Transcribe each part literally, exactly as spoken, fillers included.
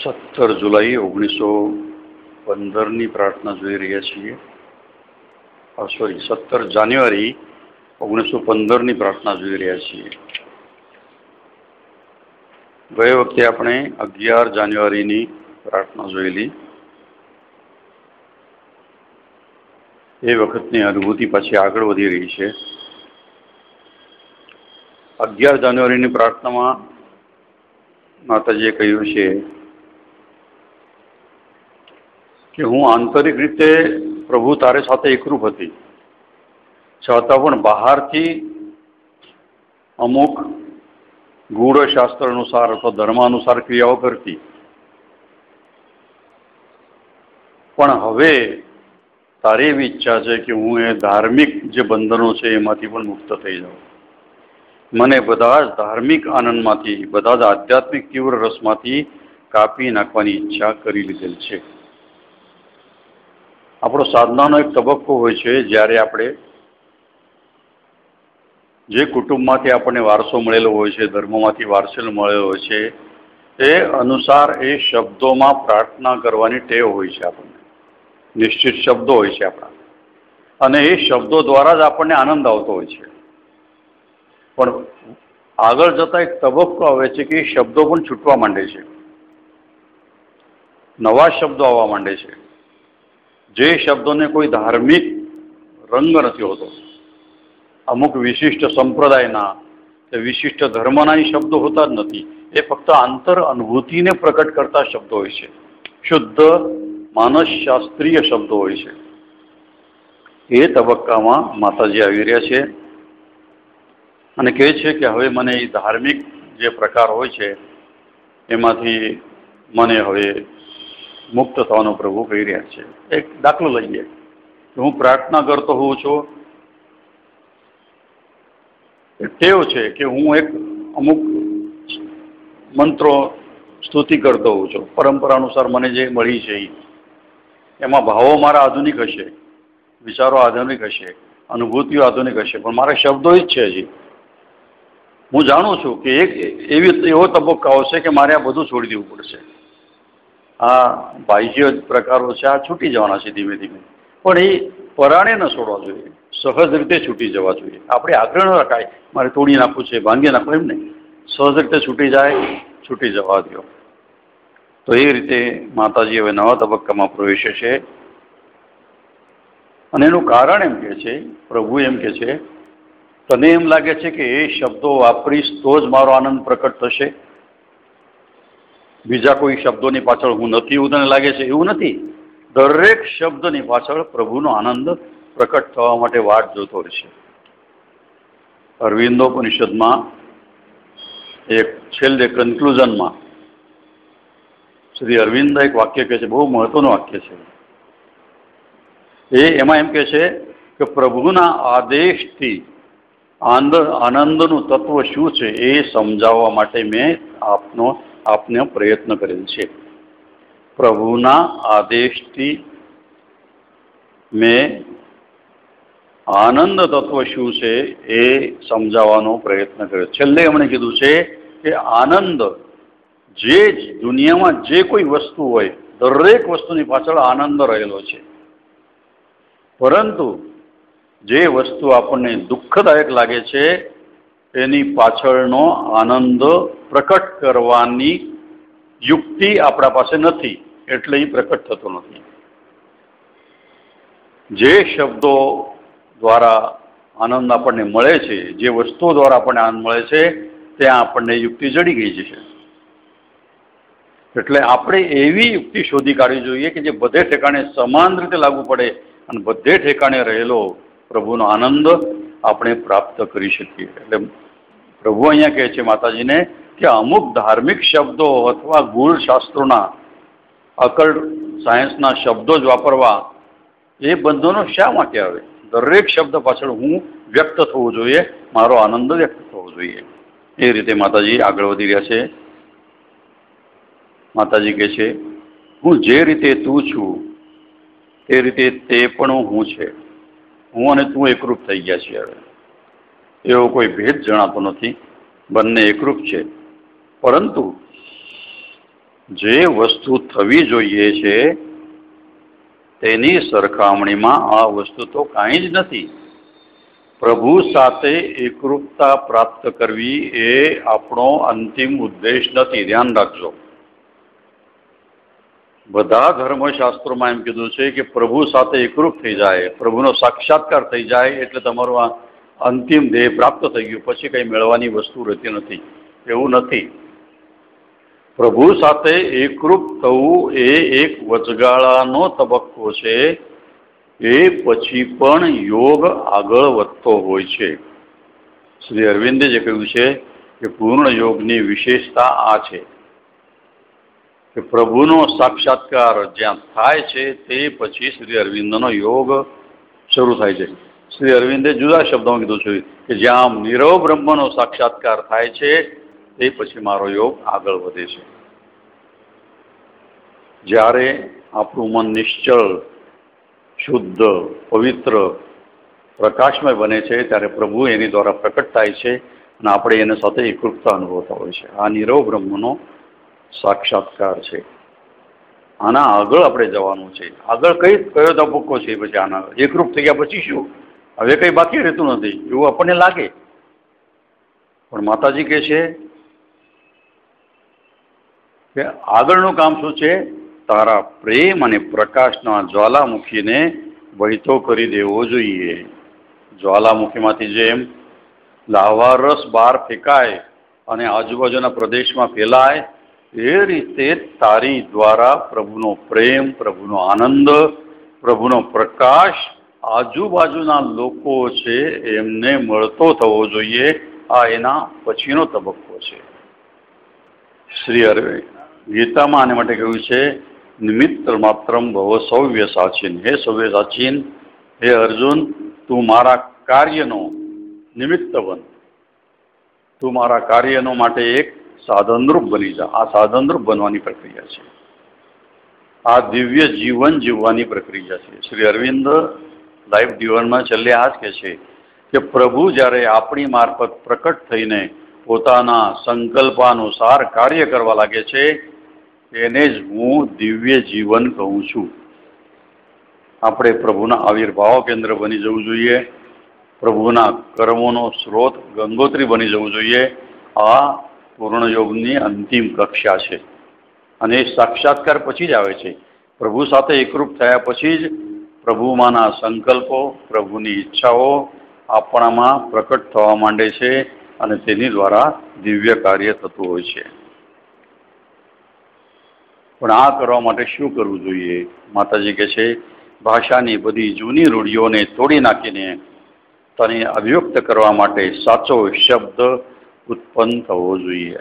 સત્તર જુલાઈ ઓગણીસો પંદરની પ્રાર્થના જોઈ રહ્યા છીએ. સોરી સત્તર જાન્યુઆરી ઓગણીસો પંદરની પ્રાર્થના જોઈ રહ્યા છીએ. ગયે વખતે આપણે અગિયાર જાન્યુઆરીની પ્રાર્થના જોયેલી. એ વખતની અનુભૂતિ પછી આગળ વધી રહી છે. અગિયાર જાન્યુઆરીની પ્રાર્થનામાં માતાજીએ કહ્યું છે કે હું આંતરિક રીતે પ્રભુ તારે સાથે એકરૂપ હતી, છતાં પણ બહારથી અમુક ગૂઢ શાસ્ત્ર અનુસાર અથવા ધર્મ અનુસાર ક્રિયાઓ કરતી, પણ હવે તારી એવી ઈચ્છા છે કે હું એ ધાર્મિક જે બંધનો છે એમાંથી પણ મુક્ત થઈ જાઉં. મને બધા જ ધાર્મિક આનંદમાંથી, બધા જ આધ્યાત્મિક તીવ્ર રસમાંથી કાપી નાખવાની ઈચ્છા કરી લીધેલ છે. આપણો સાધનાનો એક તબક્કો હોય છે જ્યારે આપણે જે કુટુંબમાંથી આપણને વારસો મળેલો હોય છે, ધર્મમાંથી વારસો મળેલો હોય છે, એ અનુસાર એ શબ્દોમાં પ્રાર્થના કરવાની ટેવ હોય છે. આપણને નિશ્ચિત શબ્દો હોય છે આપણા, અને એ શબ્દો દ્વારા જ આપણને આનંદ આવતો હોય છે. પણ આગળ જતા એક તબક્કો આવે છે કે એ શબ્દો પણ છૂટવા માંડે છે, નવા શબ્દો આવવા માંડે છે, જે શબ્દોને કોઈ ધાર્મિક રંગ નથી હોતો. અમુક વિશિષ્ટ સંપ્રદાયના કે વિશિષ્ટ ધર્મના એ શબ્દો હોતા જ નથી. એ ફક્ત આંતર અનુભૂતિને પ્રકટ કરતા શબ્દો હોય છે, શુદ્ધ માનસશાસ્ત્રીય શબ્દો હોય છે. એ તબક્કામાં માતાજી આવી રહ્યા છે અને કહે છે કે હવે મને એ ધાર્મિક જે પ્રકાર હોય છે એમાંથી મને હવે મુક્ત થવાનો પ્રભુ કહી રહ્યા છે. એક દાખલો લઈએ કે હું પ્રાર્થના કરતો હોઉં છું, ટેવ છે કે હું એક અમુક મંત્રો સ્તુતિ કરતો હોઉં છું, પરંપરા અનુસાર મને જે મળી છે એમાં ભાવો મારા આધુનિક હશે, વિચારો આધુનિક હશે, અનુભૂતિઓ આધુનિક હશે, પણ મારા શબ્દો જ છે. હજી હું જાણું છું કે એક એવી એવો તબક્કો આવશે કે મારે આ બધું છોડી દેવું પડશે. આ બાહ્ય પ્રકારો છે, આ છૂટી જવાના છે ધીમે ધીમે, પણ એ પરાણે ન છોડવા જોઈએ, સહજ રીતે છૂટી જવા જોઈએ. આપણે આગ્રહ ન રખાય મારે તોડી નાખવું છે, ભાંગી નાખવું, એમ નહીં. સહજ રીતે છૂટી જાય, છૂટી જવા દો. તો એ રીતે માતાજી હવે નવા તબક્કામાં પ્રવેશે છે. અને એનું કારણ એમ કે છે, પ્રભુ એમ કે છે, તને એમ લાગે છે કે એ શબ્દો વાપરીશ તો જ મારો આનંદ પ્રકટ થશે, બીજા કોઈ શબ્દોની પાછળ હું નથી એવું તને લાગે છે? એવું નથી. દરેક શબ્દની પાછળ પ્રભુનો આનંદ પ્રકટ થવા માટે વાટ જોતો રહેશે. અરવિંદોપનિષદમાં એક છેલ્લે કન્ક્લુઝનમાં શ્રી અરવિંદ એક વાક્ય કહે છે, બહુ મહત્વનું વાક્ય છે. એ એમાં એમ કહે છે કે પ્રભુના આદેશથી આનંદ આનંદનું તત્વ શું છે એ સમજાવવા માટે મેં આપનો આપને પ્રયત્ન કરેલ છે. પ્રભુના આદેશથી મેં આનંદ તત્વ શું છે એ સમજાવવાનો પ્રયત્ન કર્યો. છેલ્લે એમણે કીધું છે કે આનંદ જે દુનિયામાં જે કોઈ વસ્તુ હોય, દરેક વસ્તુની પાછળ આનંદ રહેલો છે, પરંતુ જે વસ્તુ આપણને દુઃખદાયક લાગે છે એની પાછળનો આનંદ પ્રકટ કરવાની યુક્તિ આપણા પાસે નથી, એટલે એ પ્રકટ થતો નથી. જે શબ્દો દ્વારા આનંદ આપણને મળે છે, જે વસ્તુઓ દ્વારા આપણને આનંદ મળે છે, ત્યાં આપણને યુક્તિ જડી ગઈ છે. એટલે આપણે એવી યુક્તિ શોધી કાઢવી જોઈએ કે જે બધે ઠેકાણે સમાન રીતે લાગુ પડે અને બધે ઠેકાણે રહેલો પ્રભુનો આનંદ આપણે પ્રાપ્ત કરી શકીએ. એટલે પ્રભુ અહીંયા કહે છે માતાજીને કે અમુક ધાર્મિક શબ્દો અથવા ગૂઢ શાસ્ત્રોના, અકલ્ટ સાયન્સના શબ્દો જ વાપરવા, એ બંધનો શા માટે આવે? દરેક શબ્દ પાછળ હું વ્યક્ત થવું જોઈએ, મારો આનંદ વ્યક્ત થવો જોઈએ. એ રીતે માતાજી આગળ વધી રહ્યા છે. માતાજી કહે છે, હું જે રીતે તું છું તે રીતે તે પણ હું છે. હું અને તું એકરૂપ થઈ ગયા છીએ. હવે એવો કોઈ ભેદ જણાતો નથી, બંને એકરૂપ છે. પરંતુ જે વસ્તુ થવી જોઈએ છે તેની સરખામણીમાં આ વસ્તુ તો કાંઈ જ નથી. પ્રભુ સાથે એકરૂપતા પ્રાપ્ત કરવી એ આપણો અંતિમ ઉદ્દેશ નથી, ધ્યાન રાખજો. બધા ધર્મશાસ્ત્રોમાં એમ કીધું છે કે પ્રભુ સાથે એકરૂપ થઈ જાય, પ્રભુનો સાક્ષાત્કાર થઈ જાય એટલે તમારું આ અંતિમ ધ્યેય પ્રાપ્ત થઈ ગયું, પછી કંઈ મેળવાની વસ્તુ રહેતી નથી. એવું નથી. પ્રભુ સાથે એકરૂપ થવું એ એક વચગાળાનો તબક્કો છે. એ પછી પણ યોગ આગળ વધતો હોય છે. શ્રી અરવિંદે જે કહ્યું છે કે પૂર્ણ યોગની વિશેષતા આ છે કે પ્રભુનો સાક્ષાત્કાર જ્યાં થાય છે તે પછી શ્રી અરવિંદનો યોગ શરૂ થાય છે. શ્રી અરવિંદે જુદા શબ્દોમાં કીધું છે કે જ્યાં નીરવ બ્રહ્મનો સાક્ષાત્કાર થાય છે તે પછી મારો યોગ આગળ વધે છે. જ્યારે આપણું મન નિશ્ચળ, શુદ્ધ, પવિત્ર, પ્રકાશમય બને છે ત્યારે પ્રભુ એની દ્વારા પ્રકટ થાય છે અને આપણે એના સાથે એકરૂપતા અનુભવતા હોય છે. આ નીરવ બ્રહ્મનો સાક્ષાત્કાર છે. આના આગળ આપણે જવાનું છે. આગળ કઈ કયો તબક્કો છે? પછી આના એકરૂપ થઈ ગયા પછી શું? હવે કઈ બાકી રહેતું નથી એવું આપણને લાગે, પણ માતાજી કહે છે કે આગળનું કામ શું છે? તારા પ્રેમ અને પ્રકાશના જ્વાલામુખીને વહેતો કરી દેવો જોઈએ. જ્વાલામુખીમાંથી જેમ લાવા રસ બહાર ફેંકાય અને આજુબાજુના પ્રદેશમાં ફેલાય, એ રીતે તારી દ્વારા પ્રભુનો પ્રેમ, પ્રભુનો આનંદ, પ્રભુનો પ્રકાશ આજુબાજુના લોકો છે એમને મળતો થવો જોઈએ. આ એના પછીનો તબક્કો છે. શ્રી અરવે ગીતામાં આને માટે કહ્યું છે નિમિત્ત માત્રમ ભવ સૌવ્ય સાચીન. હે સૌવ્ય સાચીન, હે અર્જુન, તું મારા કાર્યનો નિમિત્ત બન. તું મારા કાર્યનો માટે એક સાધનરૂપ બની જા. આ સાધનરૂપ બનવાની પ્રક્રિયા છે. આ દિવ્ય જીવન જીવવાની પ્રક્રિયા છે. શ્રી અરવિંદ લાઈફ જીવનમાં છેલ્લે આ જ કહે છે કે પ્રભુ જ્યારે આપણી મારફત પ્રકટ થઈને પોતાના સંકલ્પાનુસાર કાર્ય કરવા લાગે છે એને જ હું દિવ્ય જીવન કહું છું. આપણે પ્રભુના આવિર્ભાવ કેન્દ્ર બની જવું જોઈએ. પ્રભુના કર્મોનો સ્ત્રોત ગંગોત્રી બની જવું જોઈએ. આ પૂર્ણ યોગની અંતિમ કક્ષા છે અને એ સાક્ષાત્કાર પછી જ આવે છે. પ્રભુ સાથે એકરૂપ થયા પછી જ પ્રભુમાંના સંકલ્પો, પ્રભુની ઈચ્છાઓ આપણામાં પ્રકટ થવા માંડે છે અને તેની દ્વારા દિવ્ય કાર્ય થતું હોય છે. પણ આ કરવા માટે શું કરવું જોઈએ? માતાજી કહે છે ભાષાની બધી જૂની રૂઢિઓને તોડી નાખીને તને અભિવ્યક્ત કરવા માટે સાચો શબ્દ ઉત્પન્ન થવો જોઈએ.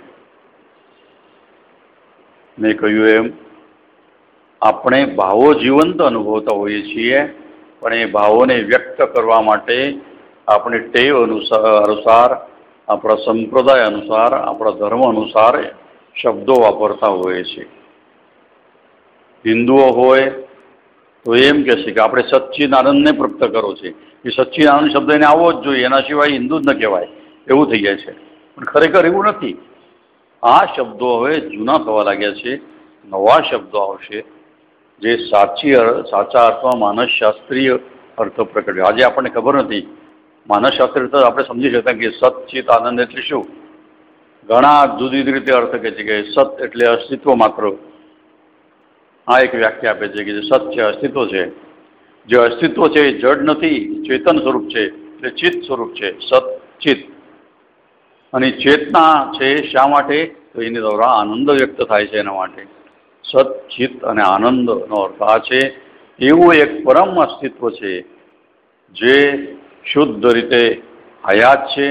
મેં કહ્યું એમ આપણે ભાવો જીવંત અનુભવતા હોઈએ છીએ, પણ એ ભાવોને વ્યક્ત કરવા માટે આપણે ટેવ અનુસાર, આપણા સંપ્રદાય અનુસાર, આપણા ધર્મ અનુસાર શબ્દો વાપરતા હોઈએ છીએ. હિન્દુઓ હોય તો એમ કહે છે કે આપણે સચ્ચિદાનંદને પ્રાપ્ત કરો છે. એ સચ્ચિદાનંદ શબ્દ એને આવવો જ જોઈએ, એના સિવાય હિન્દુ જ ન કહેવાય, એવું થઈ જાય છે. પણ ખરેખર એવું નથી. આ શબ્દો હવે જૂના થવા લાગ્યા છે. નવા શબ્દો આવશે જે સાચી સાચા અર્થમાં માનસશાસ્ત્રીય અર્થ પ્રકટ. આજે આપણને ખબર નથી. માનસશાસ્ત્રી તો આપણે સમજી શકતા કે સચ્ચિત આનંદ એટલે શું? ઘણા જુદી જુદી રીતે અર્થ કહે છે કે સત એટલે અસ્તિત્વ માત્ર. આ એક વ્યાખ્યા આપે છે કે જે સત છે, અસ્તિત્વ છે. જે અસ્તિત્વ છે એ જડ નથી, ચેતન સ્વરૂપ છે, એટલે ચિત્ત સ્વરૂપ છે, સત ચિત્ત. અને ચેતના છે શા માટે? તો એની દ્વારા આનંદ વ્યક્ત થાય છે એના માટે. સત, ચિત્ત અને આનંદનો અર્થ આ છે. એવું એક પરમ અસ્તિત્વ છે જે શુદ્ધ રીતે હયાત છે,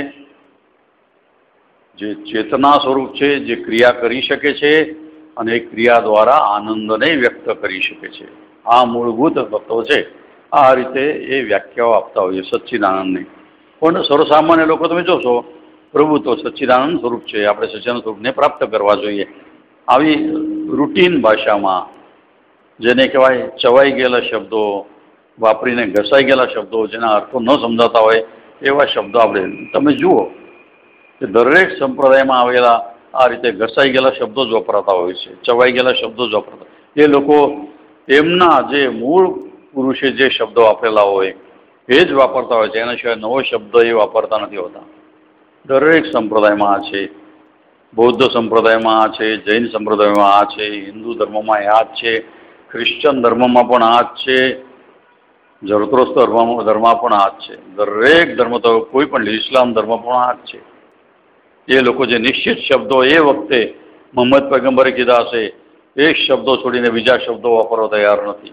જે ચેતના સ્વરૂપ છે, જે ક્રિયા કરી શકે છે અને એ ક્રિયા દ્વારા આનંદને વ્યક્ત કરી શકે છે. આ મૂળભૂત તત્વો છે. આ રીતે એ વ્યાખ્યાઓ આપતા હોઈએ સચ્ચિદાનંદને. પણ સર્વસામાન્ય લોકો તમે જોશો પ્રભુ તો સચ્ચિદાનંદ સ્વરૂપ છે, આપણે સચ્ચિદાનંદ સ્વરૂપને પ્રાપ્ત કરવા જોઈએ. આવી રૂટીન ભાષામાં જેને કહેવાય ચવાઈ ગયેલા શબ્દો વાપરીને ઘસાઈ ગયેલા શબ્દો, જેના અર્થો ન સમજાતા હોય એવા શબ્દો આપણે તમે જુઓ કે દરેક સંપ્રદાયમાં આવેલા આ રીતે ઘસાઈ ગયેલા શબ્દો જ વપરાતા હોય છે, ચવાઈ ગયેલા શબ્દો જ વપરાતા. એ લોકો એમના જે મૂળ પુરુષે જે શબ્દો વાપરેલા હોય એ જ વાપરતા હોય છે, એના સિવાય નવો શબ્દ એ વાપરતા નથી હોતા. દરેક સંપ્રદાયમાં આ છે, બૌદ્ધ સંપ્રદાયમાં આ છે, જૈન સંપ્રદાયમાં આ છે, હિન્દુ ધર્મમાં આ જ છે, ખ્રિશ્ચન ધર્મમાં પણ આ જ છે, ઝરતુસ્ત્ર ધર્મમાં ધર્મમાં પણ આ જ છે, દરેક ધર્મ તો કોઈ પણ ઇસ્લામ ધર્મ પણ આ જ છે. એ લોકો જે નિશ્ચિત શબ્દો એ વખતે મોહમ્મદ પૈગંબરે કીધા હશે એ શબ્દો છોડીને બીજા શબ્દો વાપરવા તૈયાર નથી.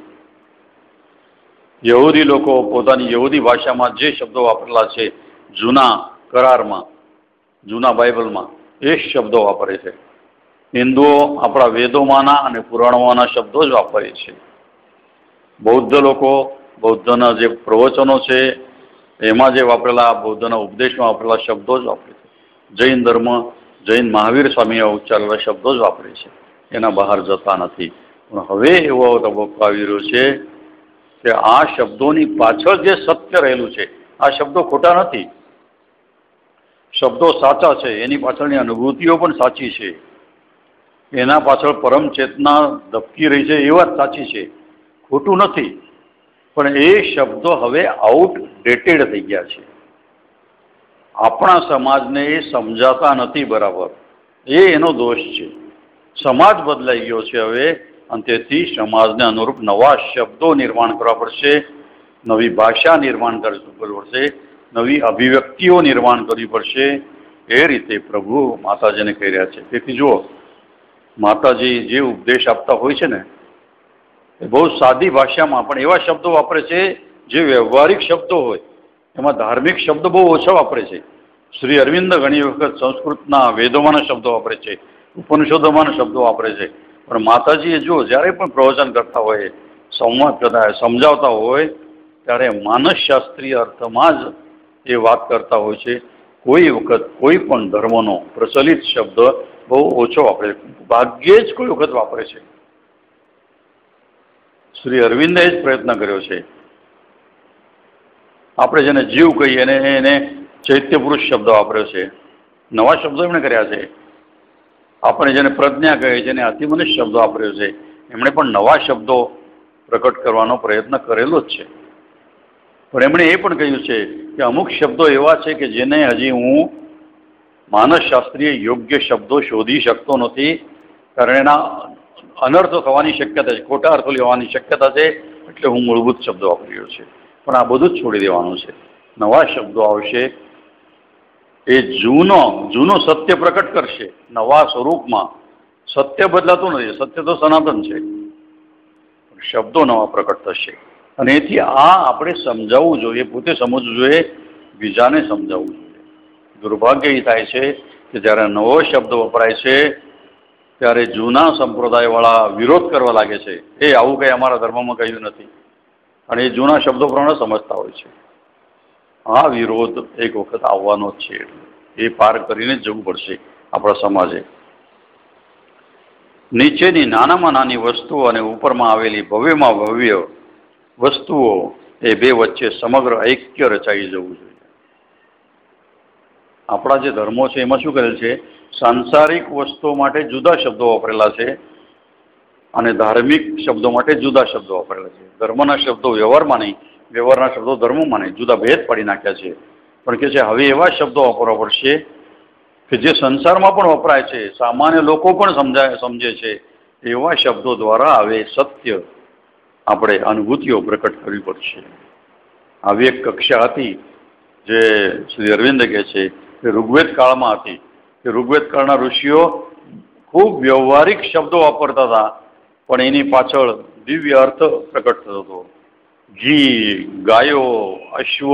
યહૂદી લોકો પોતાની યહૂદી ભાષામાં જે શબ્દો વાપરેલા છે જૂના કરારમાં, જૂના બાઇબલમાં, એ શબ્દો વાપરે છે. હિન્દુઓ આપણા વેદોમાંના અને પુરાણોમાંના શબ્દો જ વાપરે છે. બૌદ્ધ લોકો બૌદ્ધના જે પ્રવચનો છે એમાં જે વાપરેલા, બૌદ્ધના ઉપદેશમાં વાપરેલા શબ્દો જ વાપરે છે. જૈન ધર્મ, જૈન મહાવીર સ્વામીએ ઉચ્ચારેલા શબ્દો જ વાપરે છે, એના બહાર જતા નથી. પણ હવે એવો તબક્કો આવી રહ્યો છે કે આ શબ્દોની પાછળ જે સત્ય રહેલું છે, આ શબ્દો ખોટા નથી, શબ્દો સાચા છે, એની પાછળની અનુભૂતિઓ પણ સાચી છે, એના પાછળ પરમ ચેતના ધબકી રહી છે એ વાત સાચી છે, ખોટું નથી. પણ એ શબ્દો હવે આઉટડેટેડ થઈ ગયા છે. આપણા સમાજને એ સમજાતા નથી બરાબર, એ એનો દોષ છે. સમાજ બદલાઈ ગયો છે હવે, અને તેથી સમાજને અનુરૂપ નવા શબ્દો નિર્માણ કરવા પડશે, નવી ભાષા નિર્માણ કરવી પડશે, નવી અભિવ્યક્તિઓ નિર્માણ કરવી પડશે. એ રીતે પ્રભુ માતાજીને કહી રહ્યા છે. તેથી જુઓ, માતાજી જે ઉપદેશ આપતા હોય છે ને એ બહુ સાદી ભાષામાં પણ એવા શબ્દો વાપરે છે જે વ્યવહારિક શબ્દો હોય, એમાં ધાર્મિક શબ્દો બહુ ઓછા વાપરે છે. શ્રી અરવિંદ ઘણી વખત સંસ્કૃતના વેદોમાંના શબ્દો વાપરે છે, ઉપનિષદોમાંના શબ્દો વાપરે છે. પણ માતાજીએ જો જ્યારે પણ પ્રવચન કરતા હોય, સંવાદ કરતા હોય, સમજાવતા હોય, ત્યારે માનસશાસ્ત્રીય અર્થમાં જ એ વાત કરતા હોય છે. કોઈ વખત કોઈ પણ ધર્મનો પ્રચલિત શબ્દ બહુ ઓછો વાપરે છે, ભાગ્યે જ કોઈ વખત વાપરે છે. શ્રી અરવિંદે જ પ્રયત્ન કર્યો છે. આપણે જેને જીવ કહીએ એને એને ચૈત્ય પુરુષ શબ્દ વાપર્યો છે, નવા શબ્દો એમણે કર્યા છે. આપણે જેને પ્રજ્ઞા કહીએ, જેને અતિમનુષ્ય શબ્દો વાપર્યો છે, એમણે પણ નવા શબ્દો પ્રકટ કરવાનો પ્રયત્ન કરેલો જ છે. પણ એમણે એ પણ કહ્યું છે કે અમુક શબ્દો એવા છે કે જેને હજી હું માનસશાસ્ત્રીય યોગ્ય શબ્દો શોધી શકતો નથી, કારણ એના અનર્થ થવાની શક્યતા છે, ખોટા અર્થો લેવાની શક્યતા છે, એટલે હું મૂળભૂત શબ્દો વાપરી રહ્યો છે. પણ આ બધું જ છોડી દેવાનું છે. નવા શબ્દો આવશે, એ જૂનો જૂનો સત્ય પ્રકટ કરશે નવા સ્વરૂપમાં. સત્ય બદલાતું નથી, સત્ય તો સનાતન છે, શબ્દો નવા પ્રકટ થશે. અને એથી આ આપણે સમજાવવું જોઈએ, પોતે સમજવું જોઈએ, બીજાને સમજાવવું જોઈએ. દુર્ભાગ્ય એ થાય છે કે જ્યારે નવો શબ્દ વપરાય છે ત્યારે જૂના સંપ્રદાયવાળા વિરોધ કરવા લાગે છે. એ આવું કંઈ અમારા ધર્મમાં કહ્યું નથી, અને એ જૂના શબ્દો પ્રમાણે સમજતા હોય છે. આ વિરોધ એક વખત આવવાનો જ છે, એ પાર કરીને જ જવું પડશે આપણા સમાજે. નીચેની નાનામાં નાની વસ્તુઓ અને ઉપરમાં આવેલી ભવ્યમાં ભવ્ય વસ્તુઓ, એ બે વચ્ચે સમગ્ર ઐક્ય રચાઈ જવું જોઈએ. આપણા જે ધર્મો છે એમાં શું કરેલ છે, સાંસારિક વસ્તુઓ માટે જુદા શબ્દો વાપરેલા છે અને ધાર્મિક શબ્દો માટે જુદા શબ્દો વાપરેલા છે. ધર્મના શબ્દો વ્યવહારમાં નહીં, વ્યવહારના શબ્દો ધર્મમાં નહીં, જુદા ભેદ પાડી નાખ્યા છે. પણ કે છે હવે એવા શબ્દો વાપરવા પડશે કે જે સંસારમાં પણ વપરાય છે, સામાન્ય લોકો પણ સમજાય સમજે છે, એવા શબ્દો દ્વારા હવે સત્ય આપણે અનુભૂતિઓ પ્રકટ કરવી પડશે. આવી એક કક્ષા હતી જે શ્રી અરવિંદ કહે છે કે ઋગ્વેદ કાળમાં હતી, કે ઋગ્વેદ કાળના ઋષિઓ ખૂબ વ્યવહારિક શબ્દો વાપરતા હતા, પણ એની પાછળ દિવ્ય અર્થ પ્રકટ થતો હતો. ઘી, ગાયો, અશ્વ,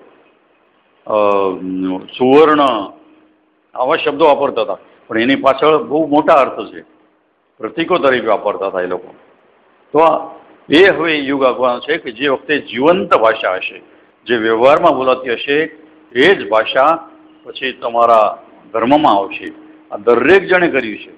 સુવર્ણ, આવા શબ્દો વાપરતા હતા, પણ એની પાછળ બહુ મોટા અર્થ છે, પ્રતીકો તરીકે વાપરતા હતા એ લોકો. તો એ હવે યુગ આવવાનો છે કે જે વખતે જીવંત ભાષા હશે, જે વ્યવહારમાં બોલાતી હશે, એ જ ભાષા પછી તમારા ધર્મમાં આવશે. આ દરેક જણે કર્યું છે.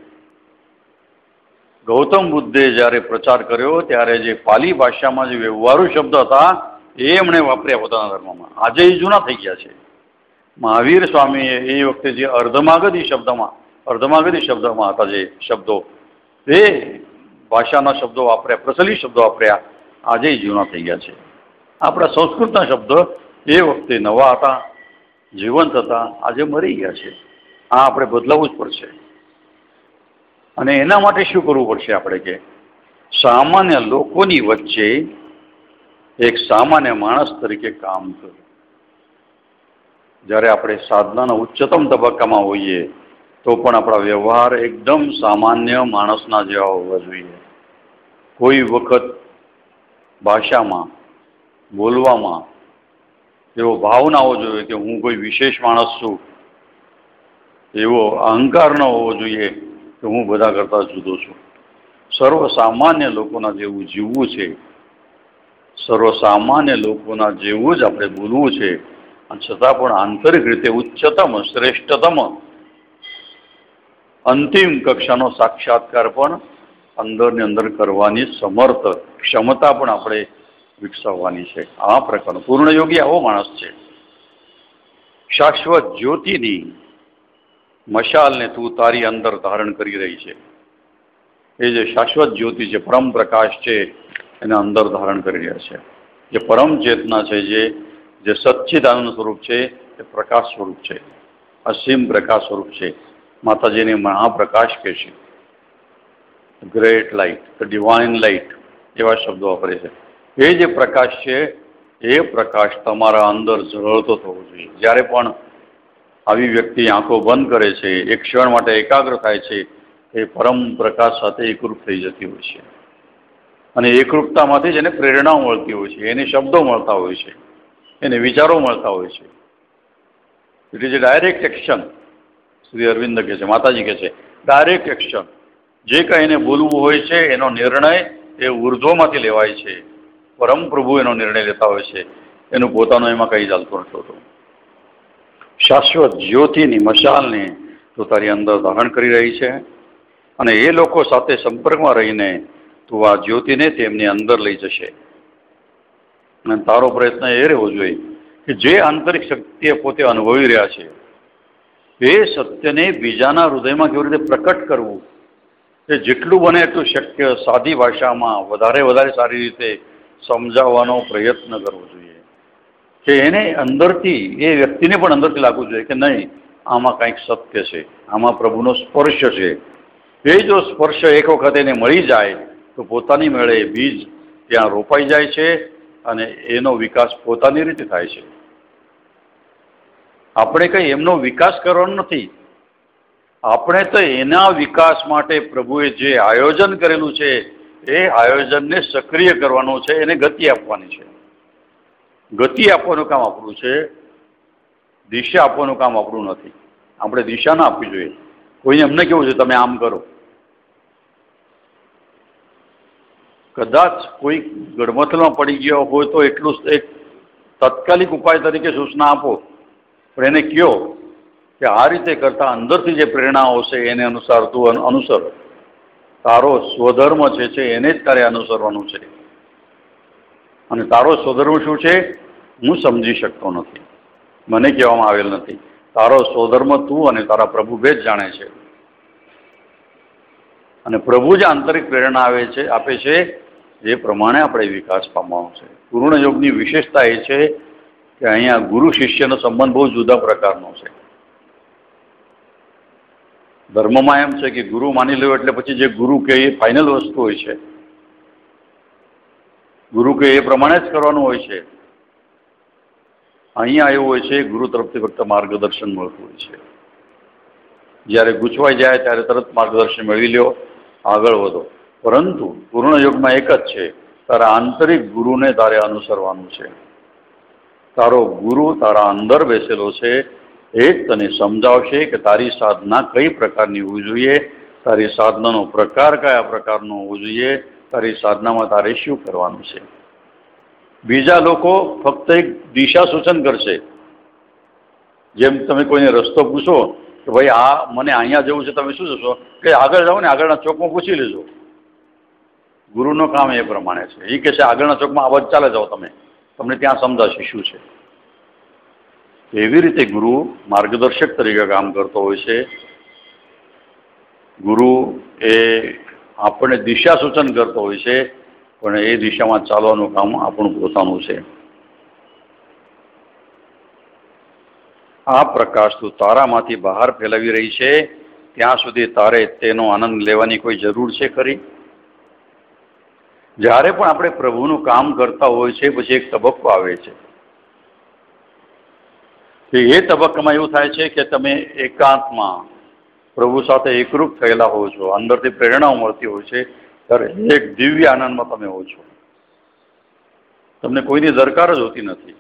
ગૌતમ બુદ્ધે જ્યારે પ્રચાર કર્યો ત્યારે જે પાલી ભાષામાં જે વ્યવહારુ શબ્દ હતા એ એમણે વાપર્યા પોતાના ધર્મમાં. આજે એ જૂના થઈ ગયા છે. મહાવીર સ્વામીએ એ વખતે જે અર્ધમાગધી શબ્દમાં અર્ધમાગધી શબ્દમાં હતા જે શબ્દો, એ ભાષાના શબ્દો વાપર્યા, પ્રચલિત શબ્દો વાપર્યા, આજે જૂના થઈ ગયા છે. આપણા સંસ્કૃતના શબ્દ એ વખતે નવા હતા, જીવંત હતા, આજે મરી ગયા છે. આ આપણે બદલાવવું જ પડશે. અને એના માટે શું કરવું પડશે? આપણે કે સામાન્ય લોકોની વચ્ચે એક સામાન્ય માણસ તરીકે કામ કરવું. જ્યારે આપણે સાધનાના ઉચ્ચતમ તબક્કામાં હોઈએ તો પણ આપણા વ્યવહાર એકદમ સામાન્ય માણસના જેવા હોવા જોઈએ. કોઈ વખત ભાષામાં, બોલવામાં એવો ભાવ ના હોવો જોઈએ કે હું કોઈ વિશેષ માણસ છું. એવો અહંકાર ન હોવો જોઈએ કે હું બધા કરતાં જુદો છું. સર્વસામાન્ય લોકોના જેવું જીવવું છે, સર્વસામાન્ય લોકોના જેવું જ આપણે બોલવું છે, અને છતાં પણ આંતરિક રીતે ઉચ્ચતમ, શ્રેષ્ઠતમ, અંતિમ કક્ષાનો સાક્ષાત્કાર પણ અંદરની અંદર કરવાની સમર્થ ક્ષમતા પણ આપણે વિકસાવવાની છે. આ પ્રકારનો પૂર્ણયોગી આવો માણસ છે. શાશ્વત જ્યોતિની મશાલને તું તારી અંદર ધારણ કરી રહી છે. એ જે શાશ્વત જ્યોતિ છે, પરમ પ્રકાશ છે, એને અંદર ધારણ કરી રહ્યા છે. જે પરમ ચેતના છે, જે જે સચ્ચિદાનંદ સ્વરૂપ છે, એ પ્રકાશ સ્વરૂપ છે, અસીમ પ્રકાશ સ્વરૂપ છે. માતાજીને મહાપ્રકાશ કહે છે, great light, the divine light, એવા શબ્દો વાપરે છે. એ જે પ્રકાશ છે, એ પ્રકાશ તમારા અંદર ઝળહળતો થવો જોઈએ. જ્યારે પણ આવી વ્યક્તિ આંખો બંધ કરે છે, એક ક્ષણ માટે એકાગ્ર થાય છે, એ પરમ પ્રકાશ સાથે એકરૂપ થઈ જતી હોય છે. અને એકરૂપતામાંથી જ એને પ્રેરણાઓ મળતી હોય છે, એને શબ્દો મળતા હોય છે, એને વિચારો મળતા હોય છે. It is a direct action. Shri Aurobindo કહે છે, માતાજી કહે છે, ડાયરેક્ટ એક્શન. જે કંઈ એને બોલવું હોય છે એનો નિર્ણય એ ઉર્ધ્વમાંથી લેવાય છે. પરમ પ્રભુ એનો નિર્ણય લેતા હોય છે, એનું પોતાનું એમાં કંઈ ચાલતું નથી હોતું. શાશ્વત જ્યોતિની મશાલને તું તારી અંદર ધારણ કરી રહી છે, અને એ લોકો સાથે સંપર્કમાં રહીને તું આ જ્યોતિને તેમની અંદર લઈ જશે. અને તારો પ્રયત્ન એ રહેવો જોઈએ કે જે આંતરિક શક્તિ પોતે અનુભવી રહ્યા છે એ સત્યને બીજાના હૃદયમાં કેવી રીતે પ્રકટ કરવું, એ જેટલું બને એટલું શક્ય સાદી ભાષામાં વધારે વધારે સારી રીતે સમજાવવાનો પ્રયત્ન કરવો જોઈએ. કે એને અંદરથી, એ વ્યક્તિને પણ અંદરથી લાગવું જોઈએ કે નહીં, આમાં કંઈક સત્ય છે, આમાં પ્રભુનો સ્પર્શ છે. એ જો સ્પર્શ એક વખત એને મળી જાય તો પોતાની મેળે બીજ ત્યાં રોપાઈ જાય છે, અને એનો વિકાસ પોતાની રીતે થાય છે. આપણે કંઈ એમનો વિકાસ કરવાનો નથી. આપણે તો એના વિકાસ માટે પ્રભુએ જે આયોજન કરેલું છે એ આયોજનને સક્રિય કરવાનું છે, એને ગતિ આપવાની છે. ગતિ આપવાનું કામ આપણું છે, દિશા આપવાનું કામ આપણું નથી. આપણે દિશા ના આપવી જોઈએ. કોઈને એમને કેવું છે તમે આમ કરો. કદાચ કોઈ ગડમથલમાં પડી ગયો હોય તો એટલું એક તાત્કાલિક ઉપાય તરીકે સૂચના આપો, પણ એને કહો કે આ રીતે કરતા અંદરથી જે પ્રેરણાઓ છે એને અનુસાર તું અનુસર. તારો સ્વધર્મ છે છે એને જ તારે અનુસરવાનું છે. અને તારો સ્વધર્મ શું છે હું સમજી શકતો નથી, મને કહેવામાં આવેલ નથી. તારો સ્વધર્મ તું અને તારા પ્રભુ બે જ જાણે છે. અને પ્રભુ જે આંતરિક પ્રેરણા આવે છે આપે છે એ પ્રમાણે આપણે વિકાસ પામવાનો છે. પૂર્ણ યોગની વિશેષતા એ છે કે અહીંયા ગુરુ શિષ્યનો સંબંધ બહુ જુદા પ્રકારનો છે. ધર્મમાં એમ છે કે ગુરુ માની લો એટલે પછી જે ગુરુ કહે એ ફાઇનલ વસ્તુ હોય છે, ગુરુ કહે એ પ્રમાણે જ કરવાનું હોય છે. અહીંયા એવું હોય છે ગુરુ તરફથી ફક્ત માર્ગદર્શન મળતું હોય છે. જ્યારે ગૂંચવાઈ જાય ત્યારે તરત માર્ગદર્શન મેળવી લ્યો, આગળ વધો. પરંતુ પૂર્ણ યોગમાં એક જ છે, તારા આંતરિક ગુરુને તારે અનુસરવાનું છે. તારો ગુરુ તારા અંદર બેસેલો છે, એ જ તને સમજાવશે કે તારી સાધના કઈ પ્રકારની હોવી જોઈએ, તારી સાધનાનો પ્રકાર કયા પ્રકારનો હોવો જોઈએ, તારી સાધનામાં તારે શું કરવાનું છે. બીજા લોકો ફક્ત એક દિશા સૂચન કરશે. જેમ તમે કોઈને રસ્તો પૂછો કે ભાઈ આ મને અહીંયા જવું છે, તમે શું જશો કે આગળ જાઓ ને, આગળના ચોકમાં પૂછી લેજો. ગુરુનું કામ એ પ્રમાણે છે. એ કહે છે આગળના ચોકમાં આવાજ ચાલે જાઓ, તમે તમને ત્યાં સમજાશે શું છે. એવી રીતે ગુરુ માર્ગદર્શક તરીકે કામ કરતો હોય છે. ગુરુ એ આપણને દિશા સૂચન કરતો હોય છે, પણ એ દિશામાં ચાલવાનું કામ આપણું પોતાનું છે. આ પ્રકાશ તું તારામાંથી બહાર ફેલાવી રહી છે, ત્યાં સુધી તારે તેનો આનંદ લેવાની કોઈ જરૂર છે ખરી? જ્યારે પણ આપણે પ્રભુનું કામ કરતા હોય છે, પછી એક તબક્કો આવે છે. એ તબક્કામાં એવું થાય છે કે તમે એકાંતમાં પ્રભુ સાથે એકરૂપ થયેલા હોવ છો, અંદરથી પ્રેરણાઓ મળતી હોય છે, ત્યારે એક દિવ્ય આનંદમાં તમે હો છો. તમને કોઈની દરકાર જ હોતી નથી.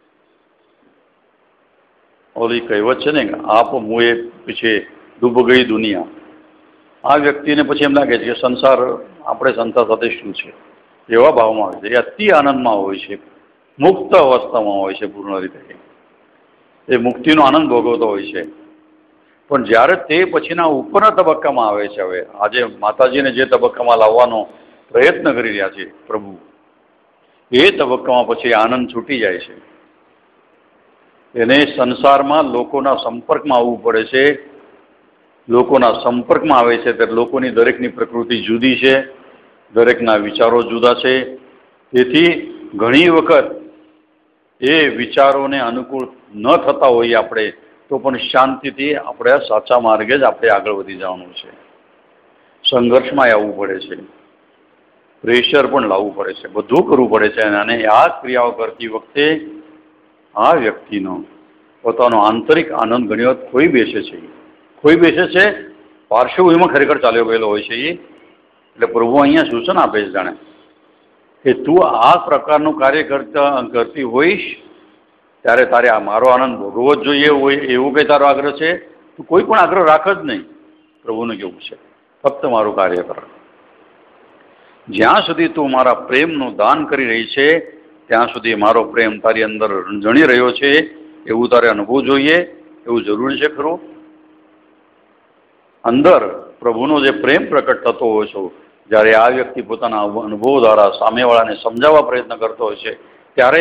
ઓલી કહેવત છે ને, આપ મુએ પીછે ડૂબ ગઈ દુનિયા. આ વ્યક્તિને પછી એમ લાગે છે કે સંસાર, આપણે સંસાર સાથે શું છે, એવા ભાવમાં હોય છે. એ અતિ આનંદમાં હોય છે, મુક્ત અવસ્થામાં હોય છે પૂર્ણ રીતે. એ મુક્તિનો આનંદ ભોગવતો હોય છે. પણ જ્યારે તે પછીના ઉપરના તબક્કામાં આવે છે, હવે આજે માતાજીને જે તબક્કામાં લાવવાનો પ્રયત્ન કરી રહ્યા છે પ્રભુ, એ તબક્કામાં પછી આનંદ છૂટી જાય છે. એને સંસારમાં લોકોના સંપર્કમાં આવવું પડે છે. લોકોના સંપર્કમાં આવે છે ત્યારે લોકોની દરેકની પ્રકૃતિ જુદી છે, દરેકના વિચારો જુદા છે. તેથી ઘણી વખત એ વિચારોને અનુકૂળ ન થતા હોઈએ આપણે, તો પણ શાંતિથી આપણે સાચા માર્ગે જ આપણે આગળ વધી જવાનું છે. સંઘર્ષમાં આવવું પડે છે, પ્રેશર પણ લાવવું પડે છે, બધું કરવું પડે છે. અને આ ક્રિયાઓ કરતી વખતે આ વ્યક્તિનો પોતાનો આંતરિક આનંદ ઘણી વખત ખોઈ બેસે છે. ખોઈ બેસે છે, પાર્શ્વભૂમિમાં ખરેખર ચાલ્યો ગયેલો હોય છે. એટલે પ્રભુ અહીંયા સૂચન આપે છે, જાણે કે તું આ પ્રકારનું કાર્ય કરતા કરતી હોઈશ ત્યારે તારે આ મારો આનંદ ભોગવવો જ જોઈએ હોય એવું કંઈ તારો આગ્રહ છે, તું કોઈ પણ આગ્રહ રાખ જ નહીં. પ્રભુનું કેવું છે, ફક્ત મારું કાર્ય કર. જ્યાં સુધી તું મારા પ્રેમનું દાન કરી રહી છે, ત્યાં સુધી મારો પ્રેમ તારી અંદર રંજણી રહ્યો છે એવું તારે અનુભવ જોઈએ. એવું જરૂરી છે ખરું? અંદર પ્રભુનો જે પ્રેમ પ્રકટ થતો હોય છે, જ્યારે આ વ્યક્તિ પોતાના અનુભવો દ્વારા સામેવાળાને સમજાવવા પ્રયત્ન કરતો હોય છે, ત્યારે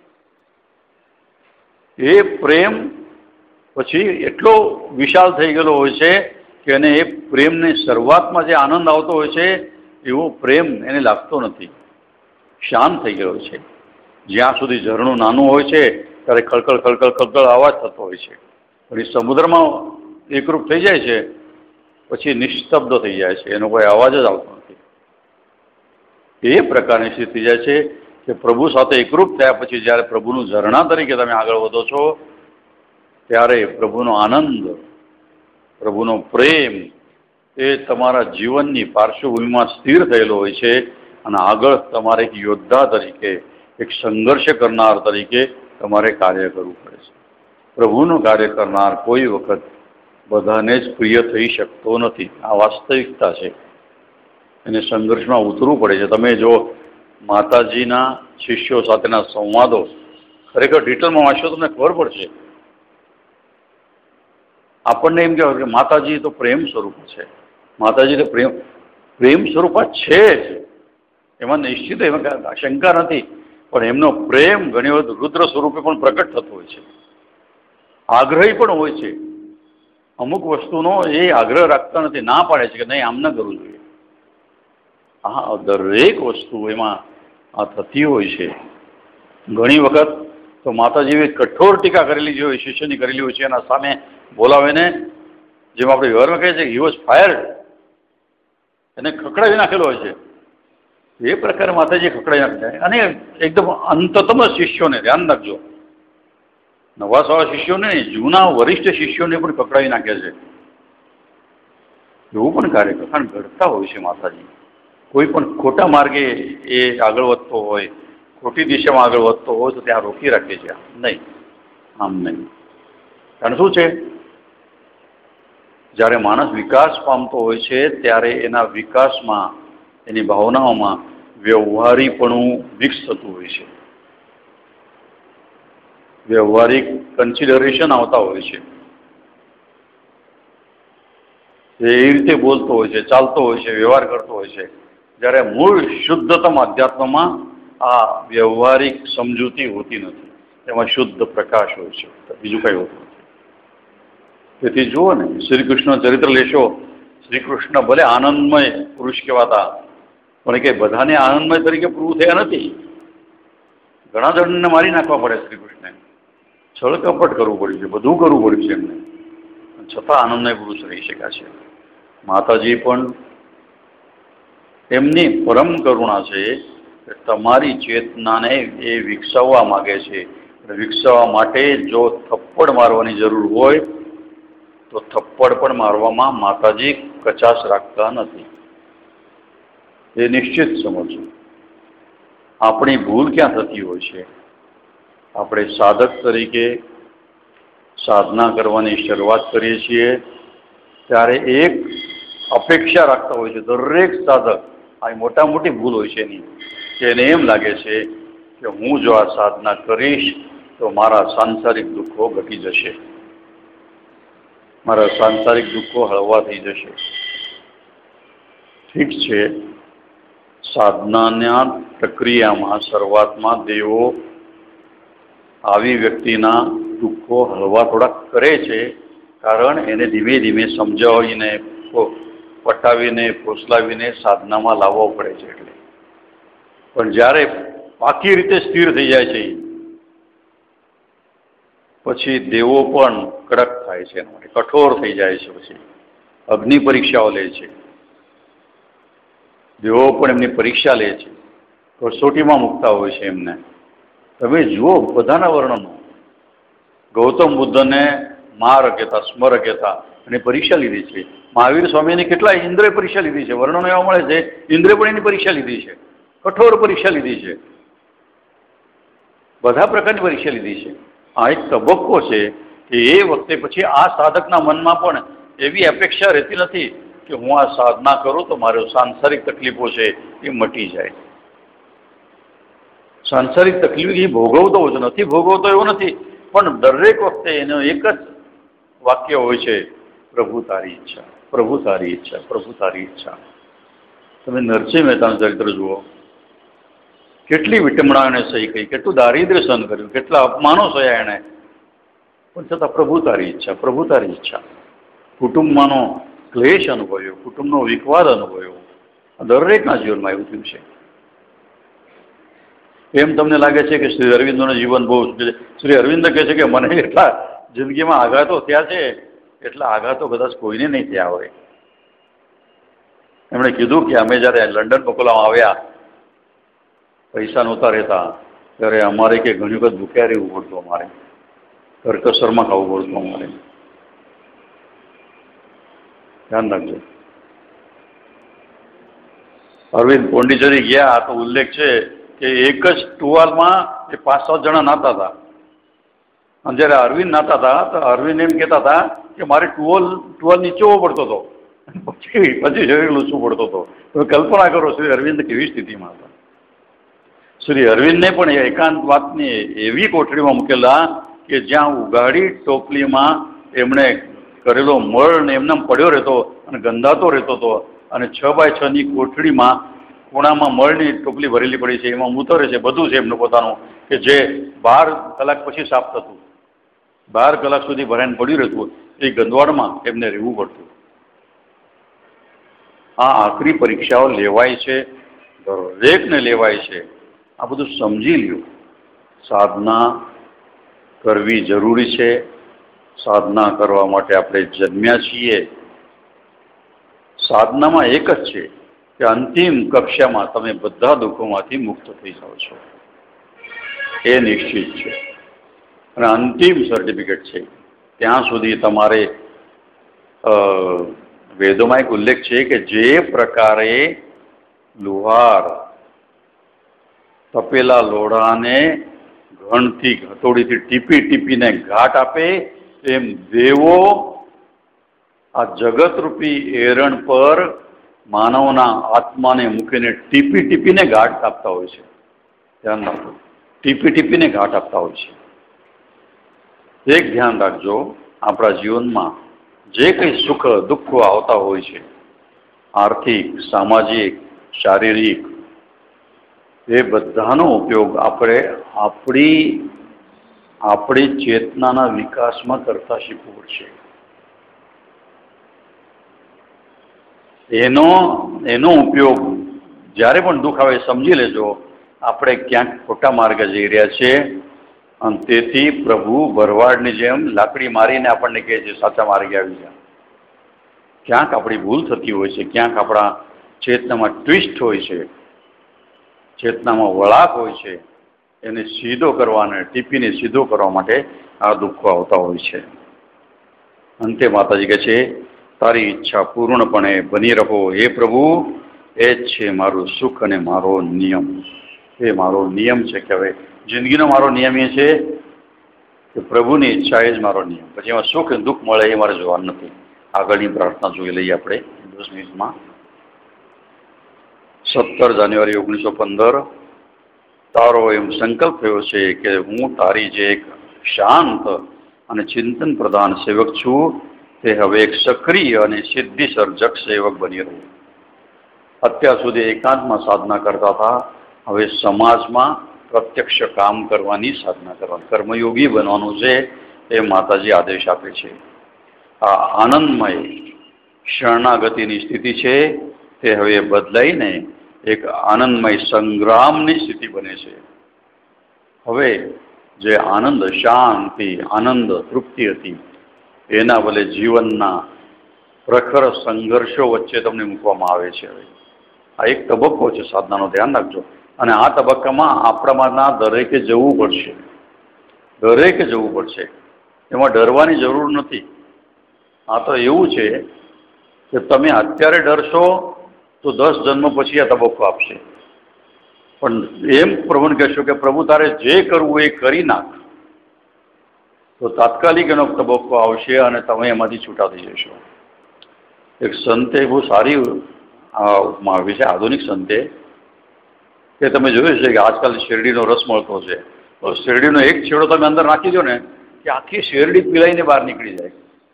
એ પ્રેમ પછી એટલો વિશાળ થઈ ગયેલો હોય છે કે એને એ પ્રેમની શરૂઆતમાં જે આનંદ આવતો હોય છે એવો પ્રેમ એને લાગતો નથી. શાંત થઈ ગયો છે. જ્યાં સુધી ઝરણું નાનું હોય છે ત્યારે ખળખળ ખળખળ ખળખળ અવાજ થતો હોય છે, પણ એ સમુદ્રમાં એકરૂપ થઈ જાય છે પછી નિસ્તબ્ધ થઈ જાય છે, એનો કોઈ અવાજ જ આવતો નથી. એ પ્રકારની સ્થિતિ થઈ જાય છે કે પ્રભુ સાથે એકરૂપ થયા પછી જ્યારે પ્રભુનું ઝરણા તરીકે તમે આગળ વધો છો, ત્યારે પ્રભુનો આનંદ, પ્રભુનો પ્રેમ એ તમારા જીવનની પાર્શ્વભૂમિમાં સ્થિર થયેલો હોય છે. અને આગળ તમારે એક યોદ્ધા તરીકે, એક સંઘર્ષ કરનાર તરીકે તમારે કાર્ય કરવું પડે છે. પ્રભુનું કાર્ય કરનાર કોઈ વખત બધાને જ પ્રિય થઈ શકતો નથી. આ વાસ્તવિકતા છે. એને સંઘર્ષમાં ઉતરવું પડે છે. તમે જો માતાજીના શિષ્યો સાથેના સંવાદો ખરેખર ડિટેલમાં વાંચશો તમને ખબર પડશે. આપણને એમ કહેવાય કે માતાજી તો પ્રેમ સ્વરૂપ છે, માતાજી તો પ્રેમ પ્રેમ સ્વરૂપ છે જ, એમાં નિશ્ચિત એમાં શંકા નથી. પણ એમનો પ્રેમ ઘણી વખત રુદ્ર સ્વરૂપે પણ પ્રકટ થતો હોય છે, આગ્રહી પણ હોય છે. અમુક વસ્તુનો એ આગ્રહ રાખતા નથી, ના પાડે છે કે નહીં આમ ન કરવું જોઈએ. હા, દરેક વસ્તુ એમાં આ થતી હોય છે. ઘણી વખત તો માતાજીએ કઠોર ટીકા કરેલી જે હોય, શિષ્યની કરેલી હોય છે, એના સામે બોલાવીને, જેમ આપણે વ્યવહારમાં કહીએ છીએ હી વોઝ ફાયર્ડ, એને ખકડાવી નાખેલો હોય છે. એ પ્રકારે માતાજી ખકડાવી નાખે. અને એકદમ અંતતમ શિષ્યોને ધ્યાન રાખજો, નવા સવા શિષ્યોને નહીં, જૂના વરિષ્ઠ શિષ્યોને પણ પકડાવી નાખે છે. એવું પણ કાર્ય ઘડતા હોય છે માતાજી. કોઈ પણ ખોટા માર્ગે એ આગળ વધતો હોય, ખોટી દિશામાં આગળ વધતો હોય તો ત્યાં રોકી રાખે છે. નહીં, આમ નહીં. કારણ શું છે, જ્યારે માણસ વિકાસ પામતો હોય છે ત્યારે એના વિકાસમાં, એની ભાવનાઓમાં વ્યવહારીપણું મિક્સ થતું હોય છે, વ્યવહારિક કન્સિડરેશન આવતા હોય છે. એ રીતે બોલતો હોય છે, ચાલતો હોય છે, વ્યવહાર કરતો હોય છે. જ્યારે મૂળ શુદ્ધતમ અધ્યાત્મમાં આ વ્યવહારિક સમજૂતી હોતી નથી, એમાં શુદ્ધ પ્રકાશ હોય છે, બીજું કઈ હોતું નથી. તેથી જુઓ ને, શ્રી કૃષ્ણ ચરિત્ર લેશો, શ્રી કૃષ્ણ ભલે આનંદમય પુરુષ કહેવાતા, પણ એ કંઈ બધાને આનંદમય તરીકે પૂરું થયા નથી. ઘણા જણને મારી નાખવા પડે શ્રી કૃષ્ણને, છળ કપટ કરવું પડ્યું છે, બધું કરવું પડ્યું છે એમને, છતાં આનંદમય પુરુષ રહી શક્યા છે. માતાજી પણ એમની પરમ કરુણા છે કે તમારી ચેતનાને એ વિકસાવવા માગે છે. વિકસાવવા માટે જો થપ્પડ મારવાની જરૂર હોય તો થપ્પડ પણ મારવામાં માતાજી કચાશ રાખતા નથી. એ નિશ્ચિત સમજો. આપણી ભૂલ ક્યાં થતી હોય છે? આપણે સાધક તરીકે સાધના કરવાની શરૂઆત કરીએ છીએ ત્યારે એક અપેક્ષા રાખતા હોય છે દરેક સાધક. આ મોટા મોટી ભૂલ હોય છે એની, કે એને એમ લાગે છે કે હું જો આ સાધના કરીશ તો મારા સાંસારિક દુઃખો ઘટી જશે, મારા સાંસારિક દુઃખો હળવા થઈ જશે. ઠીક છે, સાધનાના પ્રક્રિયામાં શરૂઆતમાં દેવો આવી વ્યક્તિના દુઃખો હળવા થોડાક કરે છે, કારણ એને ધીમે ધીમે સમજાવીને પટાવીને ફોસલાવીને સાધનામાં લાવવો પડે છે. એટલે પણ જ્યારે પાકી રીતે સ્થિર થઈ જાય છે પછી દેવો પણ કડક થાય છે, એના માટે કઠોર થઈ જાય છે. પછી અગ્નિ પરીક્ષાઓ લે છે, દેવો પણ એમની પરીક્ષા લે છે, કસોટીમાં મૂકતા હોય છે એમને. તમે જુઓ બધાના વર્ણનો. ગૌતમ બુદ્ધને માર કહેતા, સ્મર કહેતા, એની પરીક્ષા લીધી છે. મહાવીર સ્વામીની કેટલા ઇન્દ્રે પરીક્ષા લીધી છે, વર્ણનો એવા મળે છે ઇન્દ્રે પણ એની પરીક્ષા લીધી છે, કઠોર પરીક્ષા લીધી છે, બધા પ્રકારની પરીક્ષા લીધી છે. આ એક તબક્કો છે કે એ વખતે પછી આ સાધકના મનમાં પણ એવી અપેક્ષા રહેતી નથી કે હું આ સાધના કરું તો મારો સાંસારિક તકલીફો છે એ મટી જાય. સાંસારિક તકલીફ એ ભોગવતો હોય છે, નથી ભોગવતો એવું નથી, પણ દરેક વખતે એનો એક જ વાક્ય હોય છે, પ્રભુ તારી ઈચ્છા, પ્રભુ તારી ઈચ્છા, પ્રભુ તારી ઈચ્છા. તમે નરસિંહ મહેતાનું ચરિત્ર જુઓ, કેટલી વિટંબણા એને સહી કરી, કેટલું દારિદ્ર્ય સહન કર્યું, કેટલા અપમાનો સહ્યા એણે, પણ છતાં પ્રભુ તારી ઈચ્છા, પ્રભુ તારી ઈચ્છા. કુટુંબમાંનો ક્લેશ અનુભવ્યો, કુટુંબનો વિખવાદ અનુભવ્યો. દરેકના જીવનમાં એવું થયું છે. એમ તમને લાગે છે કે શ્રી અરવિંદોનું જીવન બહુ, શ્રી અરવિંદ કહે છે કે મને એટલા જિંદગીમાં આઘાતો થયા છે, એટલા આઘાતો કદાચ કોઈને નહીં થયા હોય. એમણે કીધું કે અમે જ્યારે લંડન મોકલવામાં આવ્યા, પૈસા નહોતા રહેતા, ત્યારે અમારે કે ઘણી વખત ભૂખ્યા રહેવું પડતું, અમારે કરકસરમાં ખાવું પડતું અમારે. ધ્યાન રાખજો. અરવિંદ પોંડિચેરી ગયા તો ઉલ્લેખ છે કે એક જ ટુવાલમાં એ પાંચ સાત જણા નાતા હતા. અને જ્યારે અરવિંદ નાતા હતા તો અરવિંદ એમ કહેતા હતા કે મારે ટુવાલ ટુવાલ નીચોવો પડતો હતો, પછી પછી શરીર લૂછવું પડતો હતો. તમે કલ્પના કરો શ્રી અરવિંદ કેવી સ્થિતિમાં હતા. શ્રી અરવિંદને પણ એકાંત વાતની એવી કોઠડીમાં મૂકેલા કે જ્યાં ઉગાડી ટોપલીમાં એમણે કરેલો મળ ને એમને પડ્યો રહેતો અને ગંધાતો રહેતો હતો, અને છ બાય છ ની કોઠડીમાં ખૂણામાં મળની ટોપલી ભરેલી પડી છે, એમાં મૂતરે છે, બધું છે એમનું પોતાનું, કે જે બાર કલાક પછી સાફ થતું. બાર કલાક સુધી ભરાઈને પડ્યું રહેતું, એ ગંદવાડમાં એમને રહેવું પડતું. આ આખરી પરીક્ષાઓ લેવાય છે, દરેકને લેવાય છે. આ બધું સમજી લ્યો. સાધના કરવી જરૂરી છે. સાધના કરવા માટે આપણે જન્મ્યા છીએ. સાધનામાં એક જ છે કે અંતિમ કક્ષામાં તમે બધા દુઃખોમાંથી મુક્ત થઈ જાઓ છો, એ નિશ્ચિત છે. અને અંતિમ સર્ટિફિકેટ છે. ત્યાં સુધી તમારે વેદોમાં એક ઉલ્લેખ છે કે જે પ્રકારે લુહાર તપેલા લોઢાને ઘણથી હથોડીથી ટીપી ટીપીને ઘાટ આપે, એમ દેવો આ જગતરૂપી એરણ પર માનવના આત્માને મૂકીને ટીપી ટીપીને ઘાટ આપતા હોય છે. ધ્યાન રાખો, ટીપી ટીપીને ઘાટ આપતા હોય છે. એક ધ્યાન રાખજો, આપણા જીવનમાં જે કંઈ સુખ દુઃખો આવતા હોય છે, આર્થિક, સામાજિક, શારીરિક, એ બધાનો ઉપયોગ આપણે આપણી આપણી ચેતનાના વિકાસમાં કરતા શીખવું પડશે. એનો એનો ઉપયોગ જ્યારે પણ દુઃખ આવે સમજી લેજો આપણે ક્યાંક ખોટા માર્ગે જઈ રહ્યા છીએ, અને તેથી પ્રભુ ભરવાડની જેમ લાકડી મારીને આપણને કહે છે સાચા માર્ગે આવી જાય. ક્યાંક આપણી ભૂલ થતી હોય છે, ક્યાંક આપણા ચેતનામાં ટ્વિસ્ટ હોય છે, ચેતનામાં વળાક હોય છે, એને સીધો કરવાને ટીપીને સીધો કરવા માટે આ દુઃખો આવતા હોય છે. અંતે માતાજી કહે છે તારી ઈચ્છા પૂર્ણપણે બની રહો હે પ્રભુ, એ જ છે મારું સુખ અને મારો નિયમ. એ મારો નિયમ છે કે હવે જિંદગીનો મારો નિયમ એ છે કે પ્રભુની ઈચ્છા એ જ મારો નિયમ. પછી એમાં સુખ દુઃખ મળે એ મારે જોવાનું નથી. આગળની પ્રાર્થના જોઈ લઈએ આપણે દસ મિનિટમાં. સત્તર જાન્યુઆરી ઓગણીસો પંદર તારો એમ સંકલ્પ થયો છે કે હું તારી જે એક શાંત અને ચિંતન પ્રધાન સેવક છું તે હવે એક સક્રિય અને સિદ્ધિ સર્જક સેવક બની રહ્યું. અત્યાર સુધી એકાંતમાં સાધના કરતા હતા, હવે સમાજમાં પ્રત્યક્ષ કામ કરવાની સાધના કરવાની, કર્મયોગી બનવાનું છે એ માતાજી આદેશ આપે છે. આ આનંદમય શરણાગતિની સ્થિતિ છે તે હવે બદલાઈને એક આનંદમય સંગ્રામની સ્થિતિ બને છે. હવે જે આનંદ, શાંતિ, આનંદ, તૃપ્તિ હતી એના બદલે જીવનના પ્રખર સંઘર્ષો વચ્ચે તમને મૂકવામાં આવે છે. હવે આ એક તબક્કો છે સાધનાનો, ધ્યાન રાખજો. અને આ તબક્કામાં આપણામાંના દરેકે જવું પડશે, દરેકે જવું પડશે. એમાં ડરવાની જરૂર નથી. આ તો એવું છે કે તમે અત્યારે ડરશો તો દસ જન્મ પછી આ તબક્કો આપશે. પણ એમ પ્રભુને કહેશો કે પ્રભુ તારે જે કરવું એ કરી નાખ, તો તાત્કાલિક એનો તબક્કો આવશે અને તમે એમાંથી છૂટા થઈ જશો. એક સંતે બહુ સારી ઉપમા આપી છે, આધુનિક સંતે, કે તમે જોયું છે કે આજકાલ શેરડીનો રસ મળતો છે, તો શેરડીનો એક છેડો તમે અંદર નાખી દો ને કે આખી શેરડી પીલાઈને બહાર નીકળી જાય.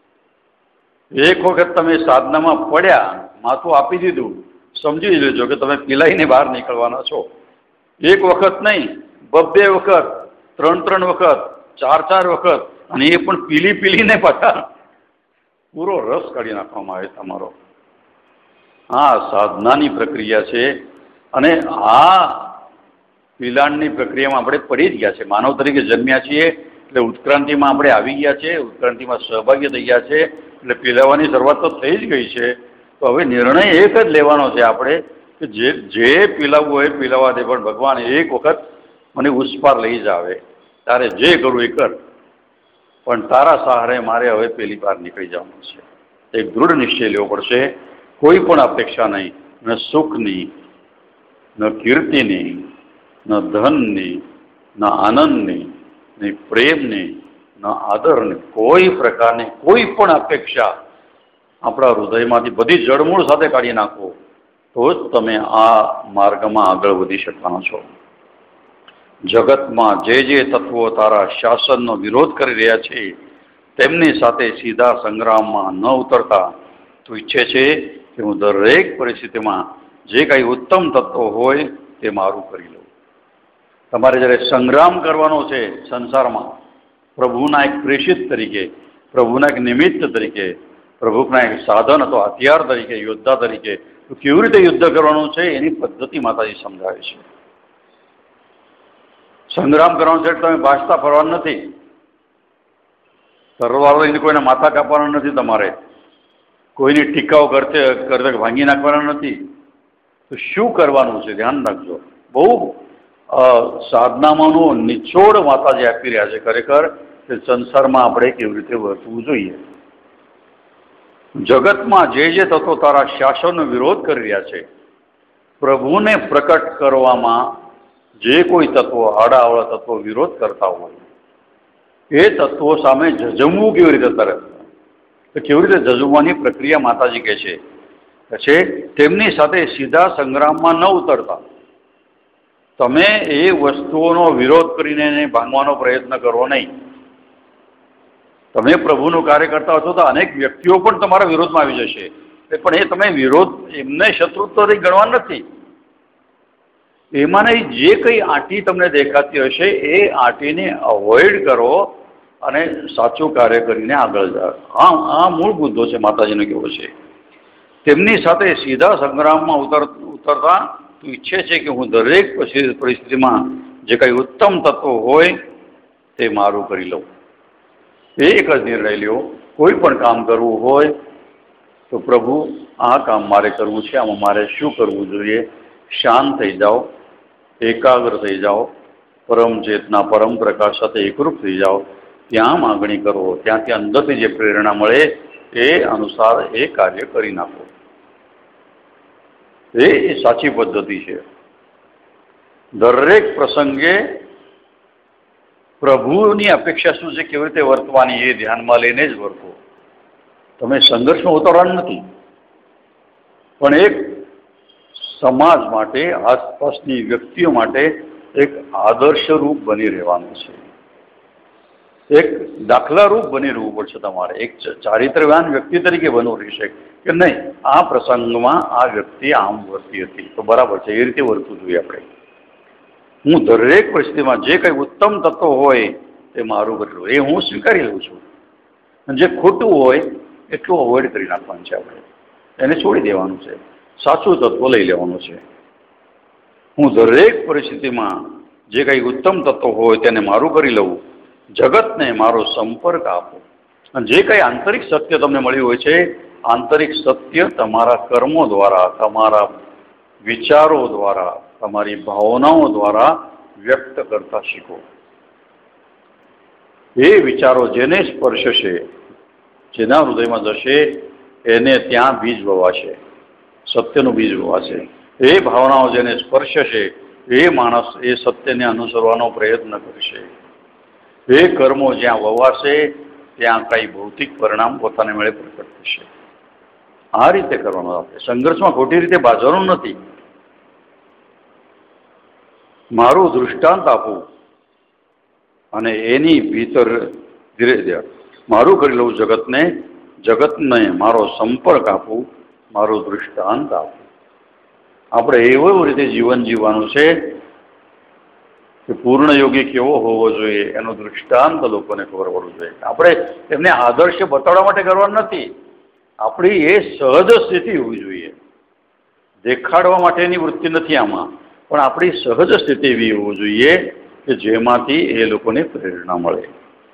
એક વખત તમે સાધનામાં પડ્યા, માથું આપી દીધું, સમજી લેજો કે તમે પીલાઈને બહાર નીકળવાના છો. એક વખત નહીં, બબ્બે વખત, ત્રણ ત્રણ વખત, ચાર ચાર વખત, અને એ પણ પીલી પીલીને પાછા પૂરો રસ કાઢી નાખવામાં આવે તમારો. આ સાધનાની પ્રક્રિયા છે. અને આ પીલાણની પ્રક્રિયામાં આપણે પડી જ ગયા છે. માનવ તરીકે જન્મ્યા છીએ એટલે ઉત્ક્રાંતિમાં આપણે આવી ગયા છે, ઉત્ક્રાંતિમાં સહભાગી થઈ ગયા છે, એટલે પીલાવાની શરૂઆત તો થઈ જ ગઈ છે. તો હવે નિર્ણય એક જ લેવાનો છે આપણે કે જે જે પીલાવવું હોય પીલાવા દે, પણ ભગવાન એક વખત મને ઉસ પાર લઈ જ આવે, તારે જે કરવું એ કર, પણ તારા સહારે મારે હવે પેલી પાર નીકળી જવાનું છે. એક દૃઢ નિશ્ચય લેવો પડશે. કોઈ પણ અપેક્ષા નહીં, ન સુખની, ન કીર્તિની, ન ધનની, ન આનંદની, ન પ્રેમની, ન આદરની, કોઈ પ્રકારની કોઈ પણ અપેક્ષા આપણા હૃદયમાંથી બધી જળમૂળ સાથે કાઢી નાખો તો જ તમે આ માર્ગમાં આગળ વધી શકવાના છો. જગતમાં જે જે તત્વો તારા શાસનનો વિરોધ કરી રહ્યા છે તેમની સાથે સીધા સંગ્રામમાં ન ઉતરતા તું ઈચ્છે છે કે હું દરેક પરિસ્થિતિમાં જે કાંઈ ઉત્તમ તત્વો હોય તે મારું કરી લઉં. તમારે જ્યારે સંગ્રામ કરવાનો છે સંસારમાં, પ્રભુના એક પ્રેષિત તરીકે, પ્રભુના એક નિમિત્ત તરીકે, પ્રભુના એક સાધન અથવા હથિયાર તરીકે, યોદ્ધા તરીકે, તો કેવી રીતે યુદ્ધ કરવાનું છે એની પદ્ધતિ માતાજી સમજાવે છે. સંગ્રામ કરવાનો છે તમે બાજતા ફરવાનું નથી, તલવાર લઈને કોઈના માથા કાપવાના નથી, તમારે કોઈની ટીકાઓ કરતે કરતે ભાંગી નાખવાના નથી. તો શું કરવાનું છે ધ્યાન રાખજો. બહુ સાધનામાંનો નિચોડ માતાજી આપી રહ્યા છે ખરેખર કે સંસારમાં આપણે કેવી રીતે વર્તવું જોઈએ. જગતમાં જે જે તત્વો તારા શાસનનો વિરોધ કરી રહ્યા છે, પ્રભુને પ્રકટ કરવામાં જે કોઈ તત્વો, આડાઅવળા તત્વો વિરોધ કરતા હોય એ તત્વો સામે જજમવું કેવી રીતે તરત, તો કેવી રીતે જજમવાની પ્રક્રિયા માતાજી કહે છે છે તેમની સાથે સીધા સંગ્રામમાં ન ઉતરતા. તમે એ વસ્તુઓનો વિરોધ કરીને એને ભાંગવાનો પ્રયત્ન કરો નહીં. તમે પ્રભુનું કાર્ય કરતા હશો તો અનેક વ્યક્તિઓ પણ તમારા વિરોધમાં આવી જશે, પણ એ તમે વિરોધ એમને શત્રુત્વથી ગણવા નથી. એમાંની જે કંઈ આંટી તમને દેખાતી હશે એ આંટીને અવોઇડ કરો અને સાચું કાર્ય કરીને આગળ જાઓ. આ આ મૂળ મુદ્દો છે માતાજીનો કેવો છે. તેમની સાથે સીધા સંગ્રામમાં ઉતર ઉતરતા તું ઈચ્છે છે કે હું દરેક પરિસ્થિતિમાં જે કંઈ ઉત્તમ તત્વો હોય તે મારું કરી લઉં. એ એક જ નિર્ણય લ્યો, કોઈ પણ કામ કરવું હોય તો પ્રભુ આ કામ મારે કરવું છે, આમાં મારે શું કરવું જોઈએ. શાંત થઈ જાઓ, એકાગ્ર થઈ જાઓ, પરમ ચેતના પરમ પ્રકાશ સાથે એકરૂપ થઈ જાઓ, ત્યાં માગણી કરો, ત્યાંથી અંદરથી જે પ્રેરણા મળે એ અનુસાર એ કાર્ય કરી નાખો. એ સાચી પદ્ધતિ છે. દરેક પ્રસંગે પ્રભુની અપેક્ષા શું છે, કેવી રીતે વર્તવાની એ ધ્યાનમાં લઈને જ વર્તો. તમે સંઘર્ષમાં ઉતરવાનું નથી, પણ એક સમાજ માટે, આસપાસની વ્યક્તિઓ માટે એક આદર્શરૂપ બની રહેવાનું છે. એક દાખલારૂપ બની રહેવું પડશે તમારે. એક ચારિત્ર્યવાન વ્યક્તિ તરીકે બનવું રહેશે કે નહીં, આ પ્રસંગમાં આ વ્યક્તિ આમ વર્તી હતી તો બરાબર છે, એ રીતે વર્તવું જોઈએ આપણે. હું દરેક પરિસ્થિતિમાં જે કંઈ ઉત્તમ તત્વો હોય તે મારું કરેલું એ હું સ્વીકારી લઉં છું. અને જે ખોટું હોય એટલું અવોઇડ કરી નાખવાનું છે. આપણે એને છોડી દેવાનું છે, સાચું તત્વ લઈ લેવાનું છે. હું દરેક પરિસ્થિતિમાં જે કંઈ ઉત્તમ તત્વ હોય તેને મારું કરી લઉં. જગતને મારો સંપર્ક આપો. અને જે કંઈ આંતરિક સત્ય તમને મળ્યું હોય છે, આંતરિક સત્ય તમારા કર્મો દ્વારા, તમારા વિચારો દ્વારા, તમારી ભાવનાઓ દ્વારા વ્યક્ત કરતા શીખો. એ વિચારો જેને સ્પર્શશે, જેના હૃદયમાં જશે, એને ત્યાં બીજ વવાશે, સત્યનું બીજ વવાશે. એ ભાવનાઓ જેને સ્પર્શશે એ માણસ એ સત્યને અનુસરવાનો પ્રયત્ન કરશે. એ કર્મો જ્યાં વવાશે ત્યાં કઈ ભૌતિક પરિણામ પોતાને મળે પ્રકટ થશે. આ રીતે કરવાનું. આપણે સંઘર્ષમાં ખોટી રીતે બાજવાનું નથી. મારું દૃષ્ટાંત આપું અને એની ભીતર ધીરે ધીરે મારું કરી લઉં જગતને, જગતને મારો સંપર્ક આપું, મારું દૃષ્ટાંત આપું. આપણે એવી રીતે જીવન જીવવાનું છે કે પૂર્ણ યોગી કેવો હોવો જોઈએ એનું દૃષ્ટાંત લોકોને ખબર પડવું જોઈએ. આપણે એમને આદર્શ બતાવવા માટે કરવાનું નથી. આપણી એ સહજ સ્થિતિ હોવી જોઈએ. દેખાડવા માટેની વૃત્તિ નથી આમાં, પણ આપણી સહજ સ્થિતિ એવી હોવી જોઈએ કે જેમાંથી એ લોકોને પ્રેરણા મળે.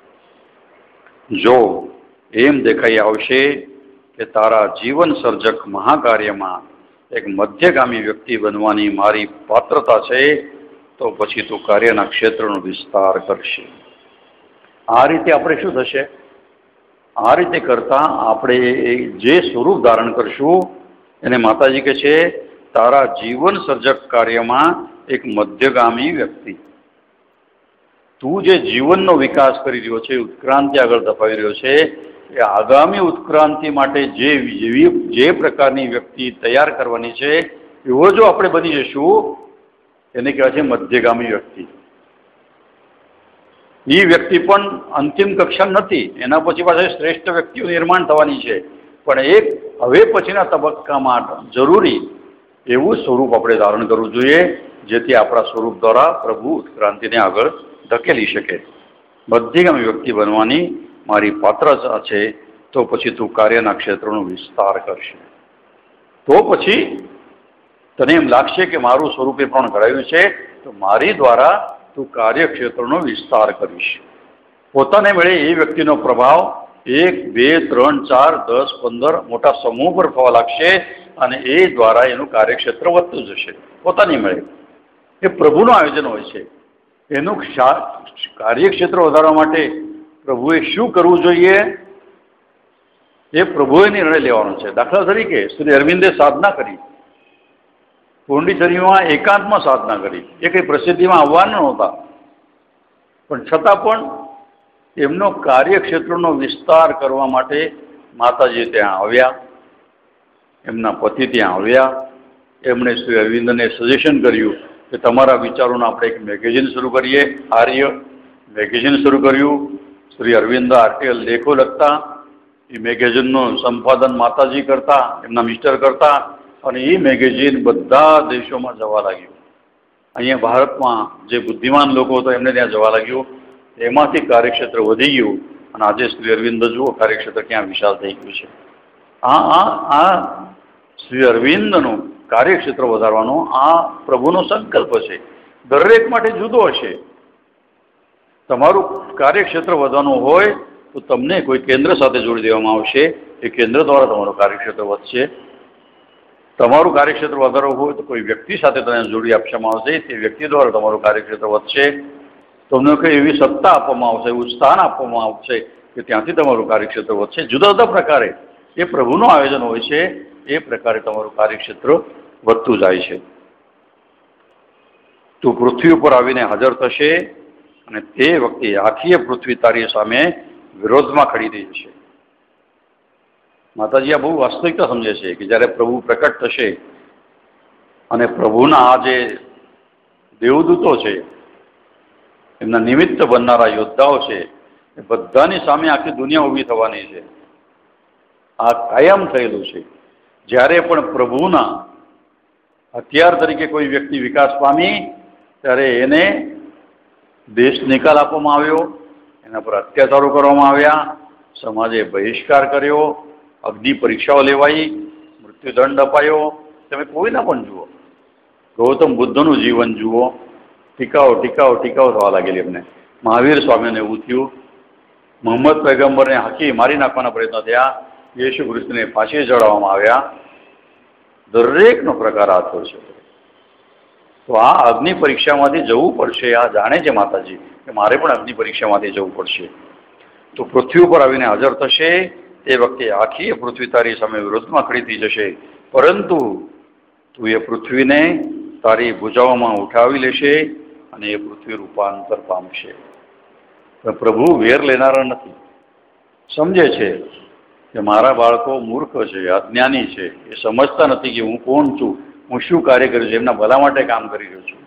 જો એમ દેખાઈ આવશે કે તારા જીવન સર્જક મહાકાર્યમાં એક મધ્યગામી વ્યક્તિ બનવાની મારી પાત્રતા છે, તો પછી તું કાર્યના ક્ષેત્રનો વિસ્તાર કરશે. આ રીતે આપણે શું થશે? આ રીતે કરતા આપણે જે સ્વરૂપ ધારણ કરશું એને માતાજી કહે છે તારા જીવન સર્જક કાર્યમાં એક મધ્યગામી વ્યક્તિ. તું જે જીવનનો વિકાસ કરી રહ્યો છે, ઉત્ક્રાંતિ આગળ ધપાવી રહ્યો છે, એ આગામી ઉત્ક્રાંતિ માટે જે જે પ્રકારની વ્યક્તિ તૈયાર કરવાની છે એવો જો આપણે બની જશું એને કહેવાય છે મધ્યગામી વ્યક્તિ. એ વ્યક્તિ પણ અંતિમ કક્ષા નથી, એના પછી પાછા શ્રેષ્ઠ વ્યક્તિઓ નિર્માણ થવાની છે, પણ એક હવે પછીના તબક્કામાં જરૂરી એવું સ્વરૂપ આપણે ધારણ કરવું જોઈએ જેથી આપણા સ્વરૂપ દ્વારા પ્રભુ ઉત્ક્રાંતિને આગળ ધકેલી શકે. મધ્યગામી વ્યક્તિ બનવાની મારી પાત્રતા છે, તો પછી તું કાર્યના ક્ષેત્રનો વિસ્તાર કરશે. તો પછી તને એમ લાગશે કે મારું સ્વરૂપ એ પણ ઘડાયું છે, તો મારી દ્વારા તું કાર્યક્ષેત્રનો વિસ્તાર કરીશ. પોતાને મળે એ વ્યક્તિનો પ્રભાવ એક બે ત્રણ ચાર દસ પંદર મોટા સમૂહ પર થવા લાગશે અને એ દ્વારા એનું કાર્યક્ષેત્ર વધતું જશે. પોતાની મળે એ પ્રભુનું આયોજન હોય છે. એનું કાર્યક્ષેત્ર વધારવા માટે પ્રભુએ શું કરવું જોઈએ એ પ્રભુએ નિર્ણય લેવાનો છે. દાખલા તરીકે શ્રી અરવિંદે સાધના કરી, પોંડિચેરીમાં એકાંતમાં સાધના કરી. એ કંઈ પ્રસિદ્ધિમાં આવવાના નહોતા, પણ છતાં પણ એમનો કાર્યક્ષેત્રનો વિસ્તાર કરવા માટે માતાજી ત્યાં આવ્યા, એમના પતિ ત્યાં આવ્યા. એમણે શ્રી અરવિંદને સજેશન કર્યું કે તમારા વિચારોનો આપણે એક મેગેઝિન શરૂ કરીએ. આર્ય મેગેઝિન શરૂ કર્યું. શ્રી અરવિંદ આર્ટિકલ લેખો લખતા, એ મેગેઝિનનું સંપાદન માતાજી કરતા, એમના મિસ્ટર કરતા, અને એ મેગેઝિન બધા દેશોમાં જવા લાગ્યું. અહીંયા ભારતમાં જે બુદ્ધિમાન લોકો હતા એમને ત્યાં જવા લાગ્યું. એમાંથી કાર્યક્ષેત્ર વધી ગયું અને આજે શ્રી અરવિંદ જુઓ કાર્યક્ષેત્ર ક્યાં વિશાળ થઈ ગયું છે. આ આ આ શ્રી અરવિંદનું કાર્યક્ષેત્ર વધારવાનો આ પ્રભુનો સંકલ્પ છે. દરેક માટે જુદો હશે. તમારું કાર્યક્ષેત્ર વધવાનું હોય તો તમને કોઈ કેન્દ્ર સાથે જોડી દેવામાં આવશે. એ કેન્દ્ર દ્વારા તમારું કાર્યક્ષેત્ર વધશે. તમારું કાર્યક્ષેત્ર વધારવું હોય તો કોઈ વ્યક્તિ સાથે તેને જોડી આપવામાં આવશે. તે વ્યક્તિ દ્વારા તમારું કાર્યક્ષેત્ર વધશે. તમને કોઈ એવી સત્તા આપવામાં આવશે, એવું સ્થાન આપવામાં આવશે કે ત્યાંથી તમારું કાર્યક્ષેત્ર વધશે. જુદા જુદા પ્રકારે એ પ્રભુનું આયોજન હોય છે. એ પ્રકારે તમારું કાર્યક્ષેત્ર વધતું જાય છે. તું પૃથ્વી ઉપર આવીને હાજર થશે અને તે વખતે આખી પૃથ્વી તારી સામે વિરોધમાં ખડી થઈ જશે. માતાજી આ બહુ વાસ્તવિકતા સમજે છે કે જ્યારે પ્રભુ પ્રકટ થશે અને પ્રભુના આ જે દેવદૂતો છે, એમના નિમિત્ત બનનારા યોદ્ધાઓ છે, એ બધાની સામે આખી દુનિયા ઊભી થવાની છે. આ કાયમ થયેલું છે. જ્યારે પણ પ્રભુના હથિયાર તરીકે કોઈ વ્યક્તિ વિકાસ પામી ત્યારે એને દેશ નિકાલ આપવામાં આવ્યો, એના પર અત્યાચારો કરવામાં આવ્યા, સમાજે બહિષ્કાર કર્યો, અગ્નિ પરીક્ષાઓ લેવાઈ, મૃત્યુદંડ અપાયો. તમે કોઈના પણ જુઓ, ગૌતમ બુદ્ધનું જીવન જુઓ, ટીકાઓ ટીકાઓ ટીકાઓ થવા લાગેલી એમને. મહાવીર સ્વામીને એવું થયું. મોહમ્મદ પૈગંબરને હાકી મારી નાખવાના પ્રયત્ન થયા. યેશુ ખ્રિસ્તને ફાંસી ચડાવવામાં આવ્યા. દરેકનો પ્રકાર આ થયો છે. તો આ અગ્નિ પરીક્ષામાંથી જવું પડશે. આ જાણે છે માતાજી કે મારે પણ અગ્નિ પરીક્ષામાંથી જવું પડશે. તો પૃથ્વી ઉપર આવીને હાજર થશે. તે વખતે આખી પૃથ્વી તારી સામે વિરોધમાં ખડી થઈ જશે. પરંતુ તું એ પૃથ્વીને તારી ભુજાઓમાં ઉઠાવી લેશે અને એ પૃથ્વી રૂપાંતર પામશે. પ્રભુ વેર લેનારા નથી. સમજે છે કે મારા બાળકો મૂર્ખ છે, અજ્ઞાની છે. એ સમજતા નથી કે હું કોણ છું, હું શું કાર્ય કર્યું છું, એમના ભલા માટે કામ કરી રહ્યો છું.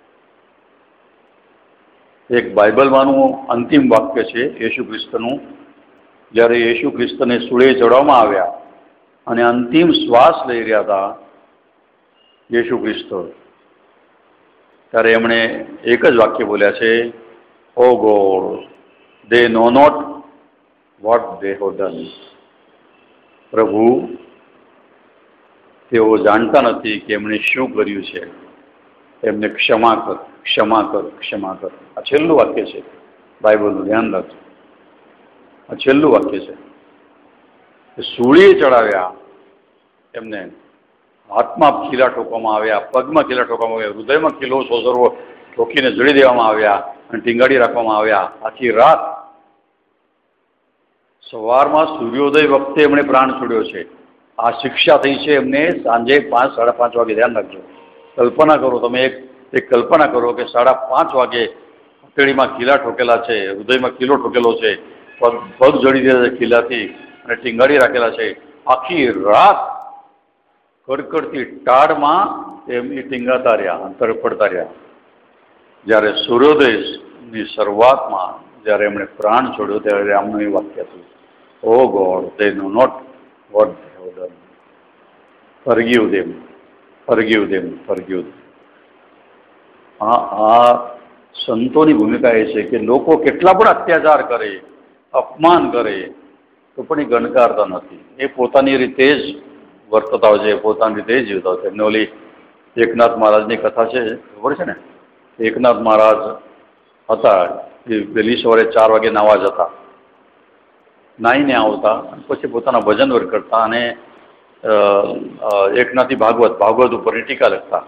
એક બાઇબલમાંનું અંતિમ વાક્ય છે યેશુ ખ્રિસ્તનું. જ્યારે યેશુ ખ્રિસ્તને સૂળે ચડાવવામાં આવ્યા અને અંતિમ શ્વાસ લઈ રહ્યા હતા યેશુ ખ્રિસ્ત, ત્યારે એમણે એક જ વાક્ય બોલ્યા છે, oh God, they know not what they have done. પ્રભુ, તેઓ જાણતા નથી કે એમણે શું કર્યું છે. એમને ક્ષમા કર, ક્ષમા કર, ક્ષમા કર. આ છેલ્લું વાક્ય છે બાઇબલનું. ધ્યાન રાખજો, આ છેલ્લું વાક્ય છે. સૂળીએ ચડાવ્યા એમને, હાથમાં ખીલા ઠોકવામાં આવ્યા, પગમાં ખીલા ઠોકવામાં આવ્યા, હૃદયમાં ખીલો સોસરવો ઠોકીને જડી દેવામાં આવ્યા અને ટીંગાડી રાખવામાં આવ્યા. આખી રાત સવારમાં સૂર્યોદય વખતે એમણે પ્રાણ છોડ્યો છે. આ શિક્ષા થઈ છે એમને સાંજે પાંચ સાડા પાંચ વાગે. ધ્યાન રાખજો. કલ્પના કરો તમે, એક એક કલ્પના કરો કે સાડા પાંચ વાગે હથેળીમાં ખીલા ઠોકેલા છે, હૃદયમાં ખીલો ઠોકેલો છે, પગ પગ જડી દીધા છે ખીલાથી અને ટીંગાડી રાખેલા છે. આખી રાત કડકડતી ટાળમાં એમ એ ટીંગાતા રહ્યા, અંતર પડતા રહ્યા. જ્યારે સૂર્યોદયની શરૂઆતમાં જ્યારે એમણે પ્રાણ છોડ્યો ત્યારે આમનું એ વાક્ય થયું, oh God, they know not what they have done. Forgive them, forgive them, forgive them. આ આ સંતોની ભૂમિકા એ છે કે લોકો કેટલા પણ અત્યાચાર કરે, અપમાન કરે, તો પણ એ ગણકારતા નથી. એ પોતાની રીતે જ વર્તતા હોય છે, પોતાની રીતે જ જીવતા હોય છે. એમને ઓલી એકનાથ મહારાજની કથા છે, ખબર છે ને? એકનાથ મહારાજ હતા, એ વહેલી સવારે ચાર વાગે નાવા જતા, નાહીને આવતા, પછી પોતાના ભજન વર્ગ કરતા અને એકનાથી ભાગવત ભાગવત ઉપરની ટીકા લખતા.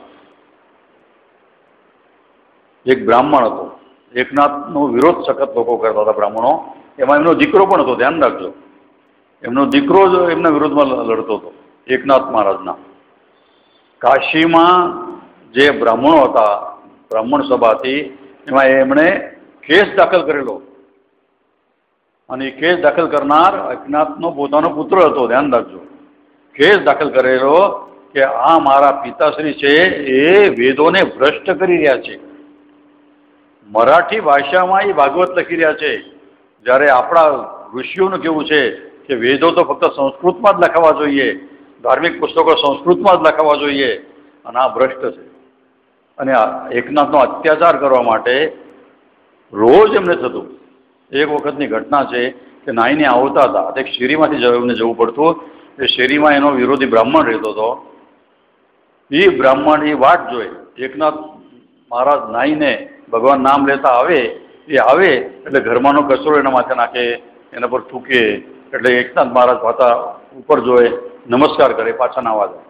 એક બ્રાહ્મણ હતો, એકનાથનો વિરોધ સખત લોકો કરતા હતા બ્રાહ્મણો. એમાં એમનો દીકરો પણ હતો. ધ્યાન રાખજો, એમનો દીકરો જ એમના વિરોધમાં લડતો હતો એકનાથ મહારાજના. કાશીમાં જે બ્રાહ્મણો હતા, બ્રાહ્મણ સભા હતી, એમાં એમણે કેસ દાખલ કરેલો અને એ કેસ દાખલ કરનાર એકનાથનો પોતાનો પુત્ર હતો. ધ્યાન રાખજો. કેસ દાખલ કરેલો કે આ મારા પિતાશ્રી છે એ વેદોને ભ્રષ્ટ કરી રહ્યા છે. મરાઠી ભાષામાં એ ભાગવત લખી રહ્યા છે, જ્યારે આપણા ઋષિઓનું કેવું છે કે વેદો તો ફક્ત સંસ્કૃતમાં જ લખાવા જોઈએ, ધાર્મિક પુસ્તકો સંસ્કૃતમાં જ લખાવા જોઈએ, અને આ ભ્રષ્ટ છે. અને એકનાથનો અત્યાચાર કરવા માટે રોજ એમને થતું. એક વખતની ઘટના છે કે નાઈને આવતા હતા, એક શેરીમાંથી એમને જવું પડતું એ શેરીમાં એનો વિરોધી બ્રાહ્મણ રહેતો હતો. એ બ્રાહ્મણ એ વાટ જોઈ એકનાથ મહારાજ નાઈને ભગવાન નામ લેતા આવે, એ આવે એટલે ઘરમાંનો કચરો એના માથે નાખે, એના પર થૂકે, એટલે એકનાથ મહારાજ પાછા ઉપર જોએ, નમસ્કાર કરે, પાછા નાવા જાય.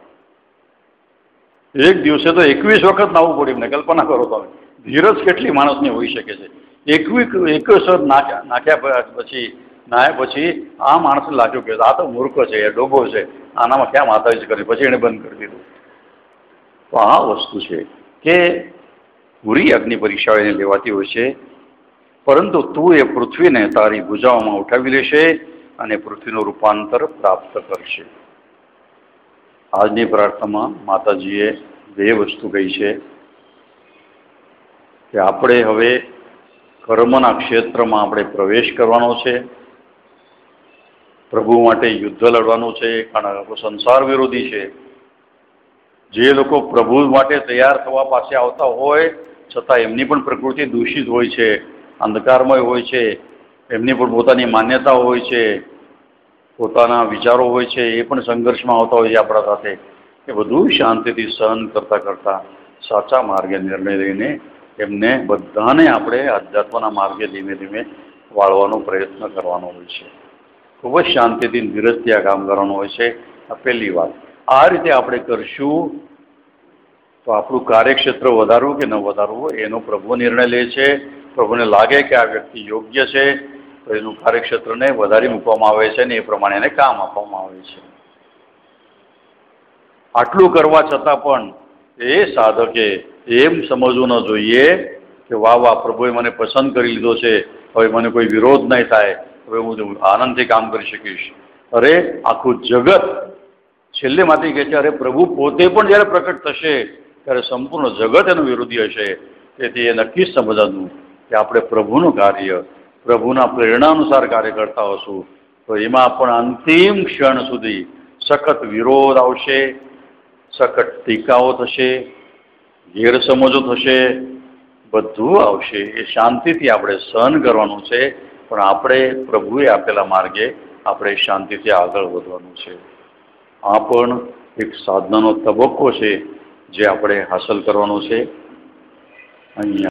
એક દિવસે તો એકવીસ વખત નાવું પડ્યું એમને. કલ્પના કરો તમે ધીરજ કેટલી માણસની હોઈ શકે છે. એકવીસ એકવીસ વખત નાખ્યા નાખ્યા પછી નાયા પછી આ માણસને લાગ્યું કે આ તો મૂર્ખ છે, એ ડોબો છે, આનામાં ક્યાં માતાજી કરી, પછી એને બંધ કરી દીધું. તો આ વસ્તુ છે કે પૂરી અગ્નિ પરીક્ષા એને લેવાતી હોય છે, પરંતુ તું એ પૃથ્વીને તારી ભુજાઓમાં ઉઠાવી લેશે અને પૃથ્વીનું રૂપાંતર પ્રાપ્ત કરશે. આજની પ્રાર્થનામાં માતાજીએ બે વસ્તુ કહી છે કે આપણે હવે કર્મના ક્ષેત્રમાં આપણે પ્રવેશ કરવાનો છે, પ્રભુ માટે યુદ્ધ લડવાનું છે, કારણ કે સંસાર વિરોધી છે. જે લોકો પ્રભુ માટે તૈયાર થવા પાસે આવતા હોય છતાં એમની પણ પ્રકૃતિ દૂષિત હોય છે, અંધકારમય હોય છે, એમની પણ પોતાની માન્યતા હોય છે, પોતાના વિચારો હોય છે, એ પણ સંઘર્ષમાં આવતા હોય છે આપણા સાથે. એ બધું શાંતિથી સહન કરતાં કરતાં સાચા માર્ગે નિર્ણય લઈને એમને બધાને આપણે આધ્યાત્મના માર્ગે ધીમે ધીમે વાળવાનો પ્રયત્ન કરવાનો હોય છે. ખૂબ જ શાંતિથી ધીરજથી આ કામ કરવાનું હોય છે. આ પહેલી વાત. આ રીતે આપણે કરશું તો આપણું કાર્યક્ષેત્ર વધારવું કે ન વધારવું એનો પ્રભુ નિર્ણય લે છે. પ્રભુને લાગે કે આ વ્યક્તિ યોગ્ય છે તો એનું કાર્યક્ષેત્રને વધારી મૂકવામાં આવે છે ને એ પ્રમાણે એને કામ આપવામાં આવે છે. આટલું કરવા છતાં પણ એ સાધકે એમ સમજવું ન જોઈએ કે વાહ વાહ પ્રભુએ મને પસંદ કરી લીધો છે, હવે મને કોઈ વિરોધ નહીં થાય, હવે હું આનંદથી કામ કરી શકીશ. અરે આખું જગત છેલ્લે માંથી કહે છે અરે પ્રભુ પોતે પણ જ્યારે પ્રકટ થશે ત્યારે સંપૂર્ણ જગત એનું વિરોધી હશે. તેથી એ નક્કી જ સમજવાનું કે આપણે પ્રભુનું કાર્ય પ્રભુના પ્રેરણા અનુસાર કાર્ય કરતા હશું તો એમાં પણ અંતિમ ક્ષણ સુધી સખત વિરોધ આવશે, સખત ટીકાઓ થશે, ગેરસમજો થશે, બધું આવશે. એ શાંતિથી આપણે સહન કરવાનું છે, પણ આપણે પ્રભુએ આપેલા માર્ગે આપણે શાંતિથી આગળ વધવાનું છે. આ પણ એક સાધનાનો તબક્કો છે જે આપણે હાંસલ કરવાનો છે. અહીંયા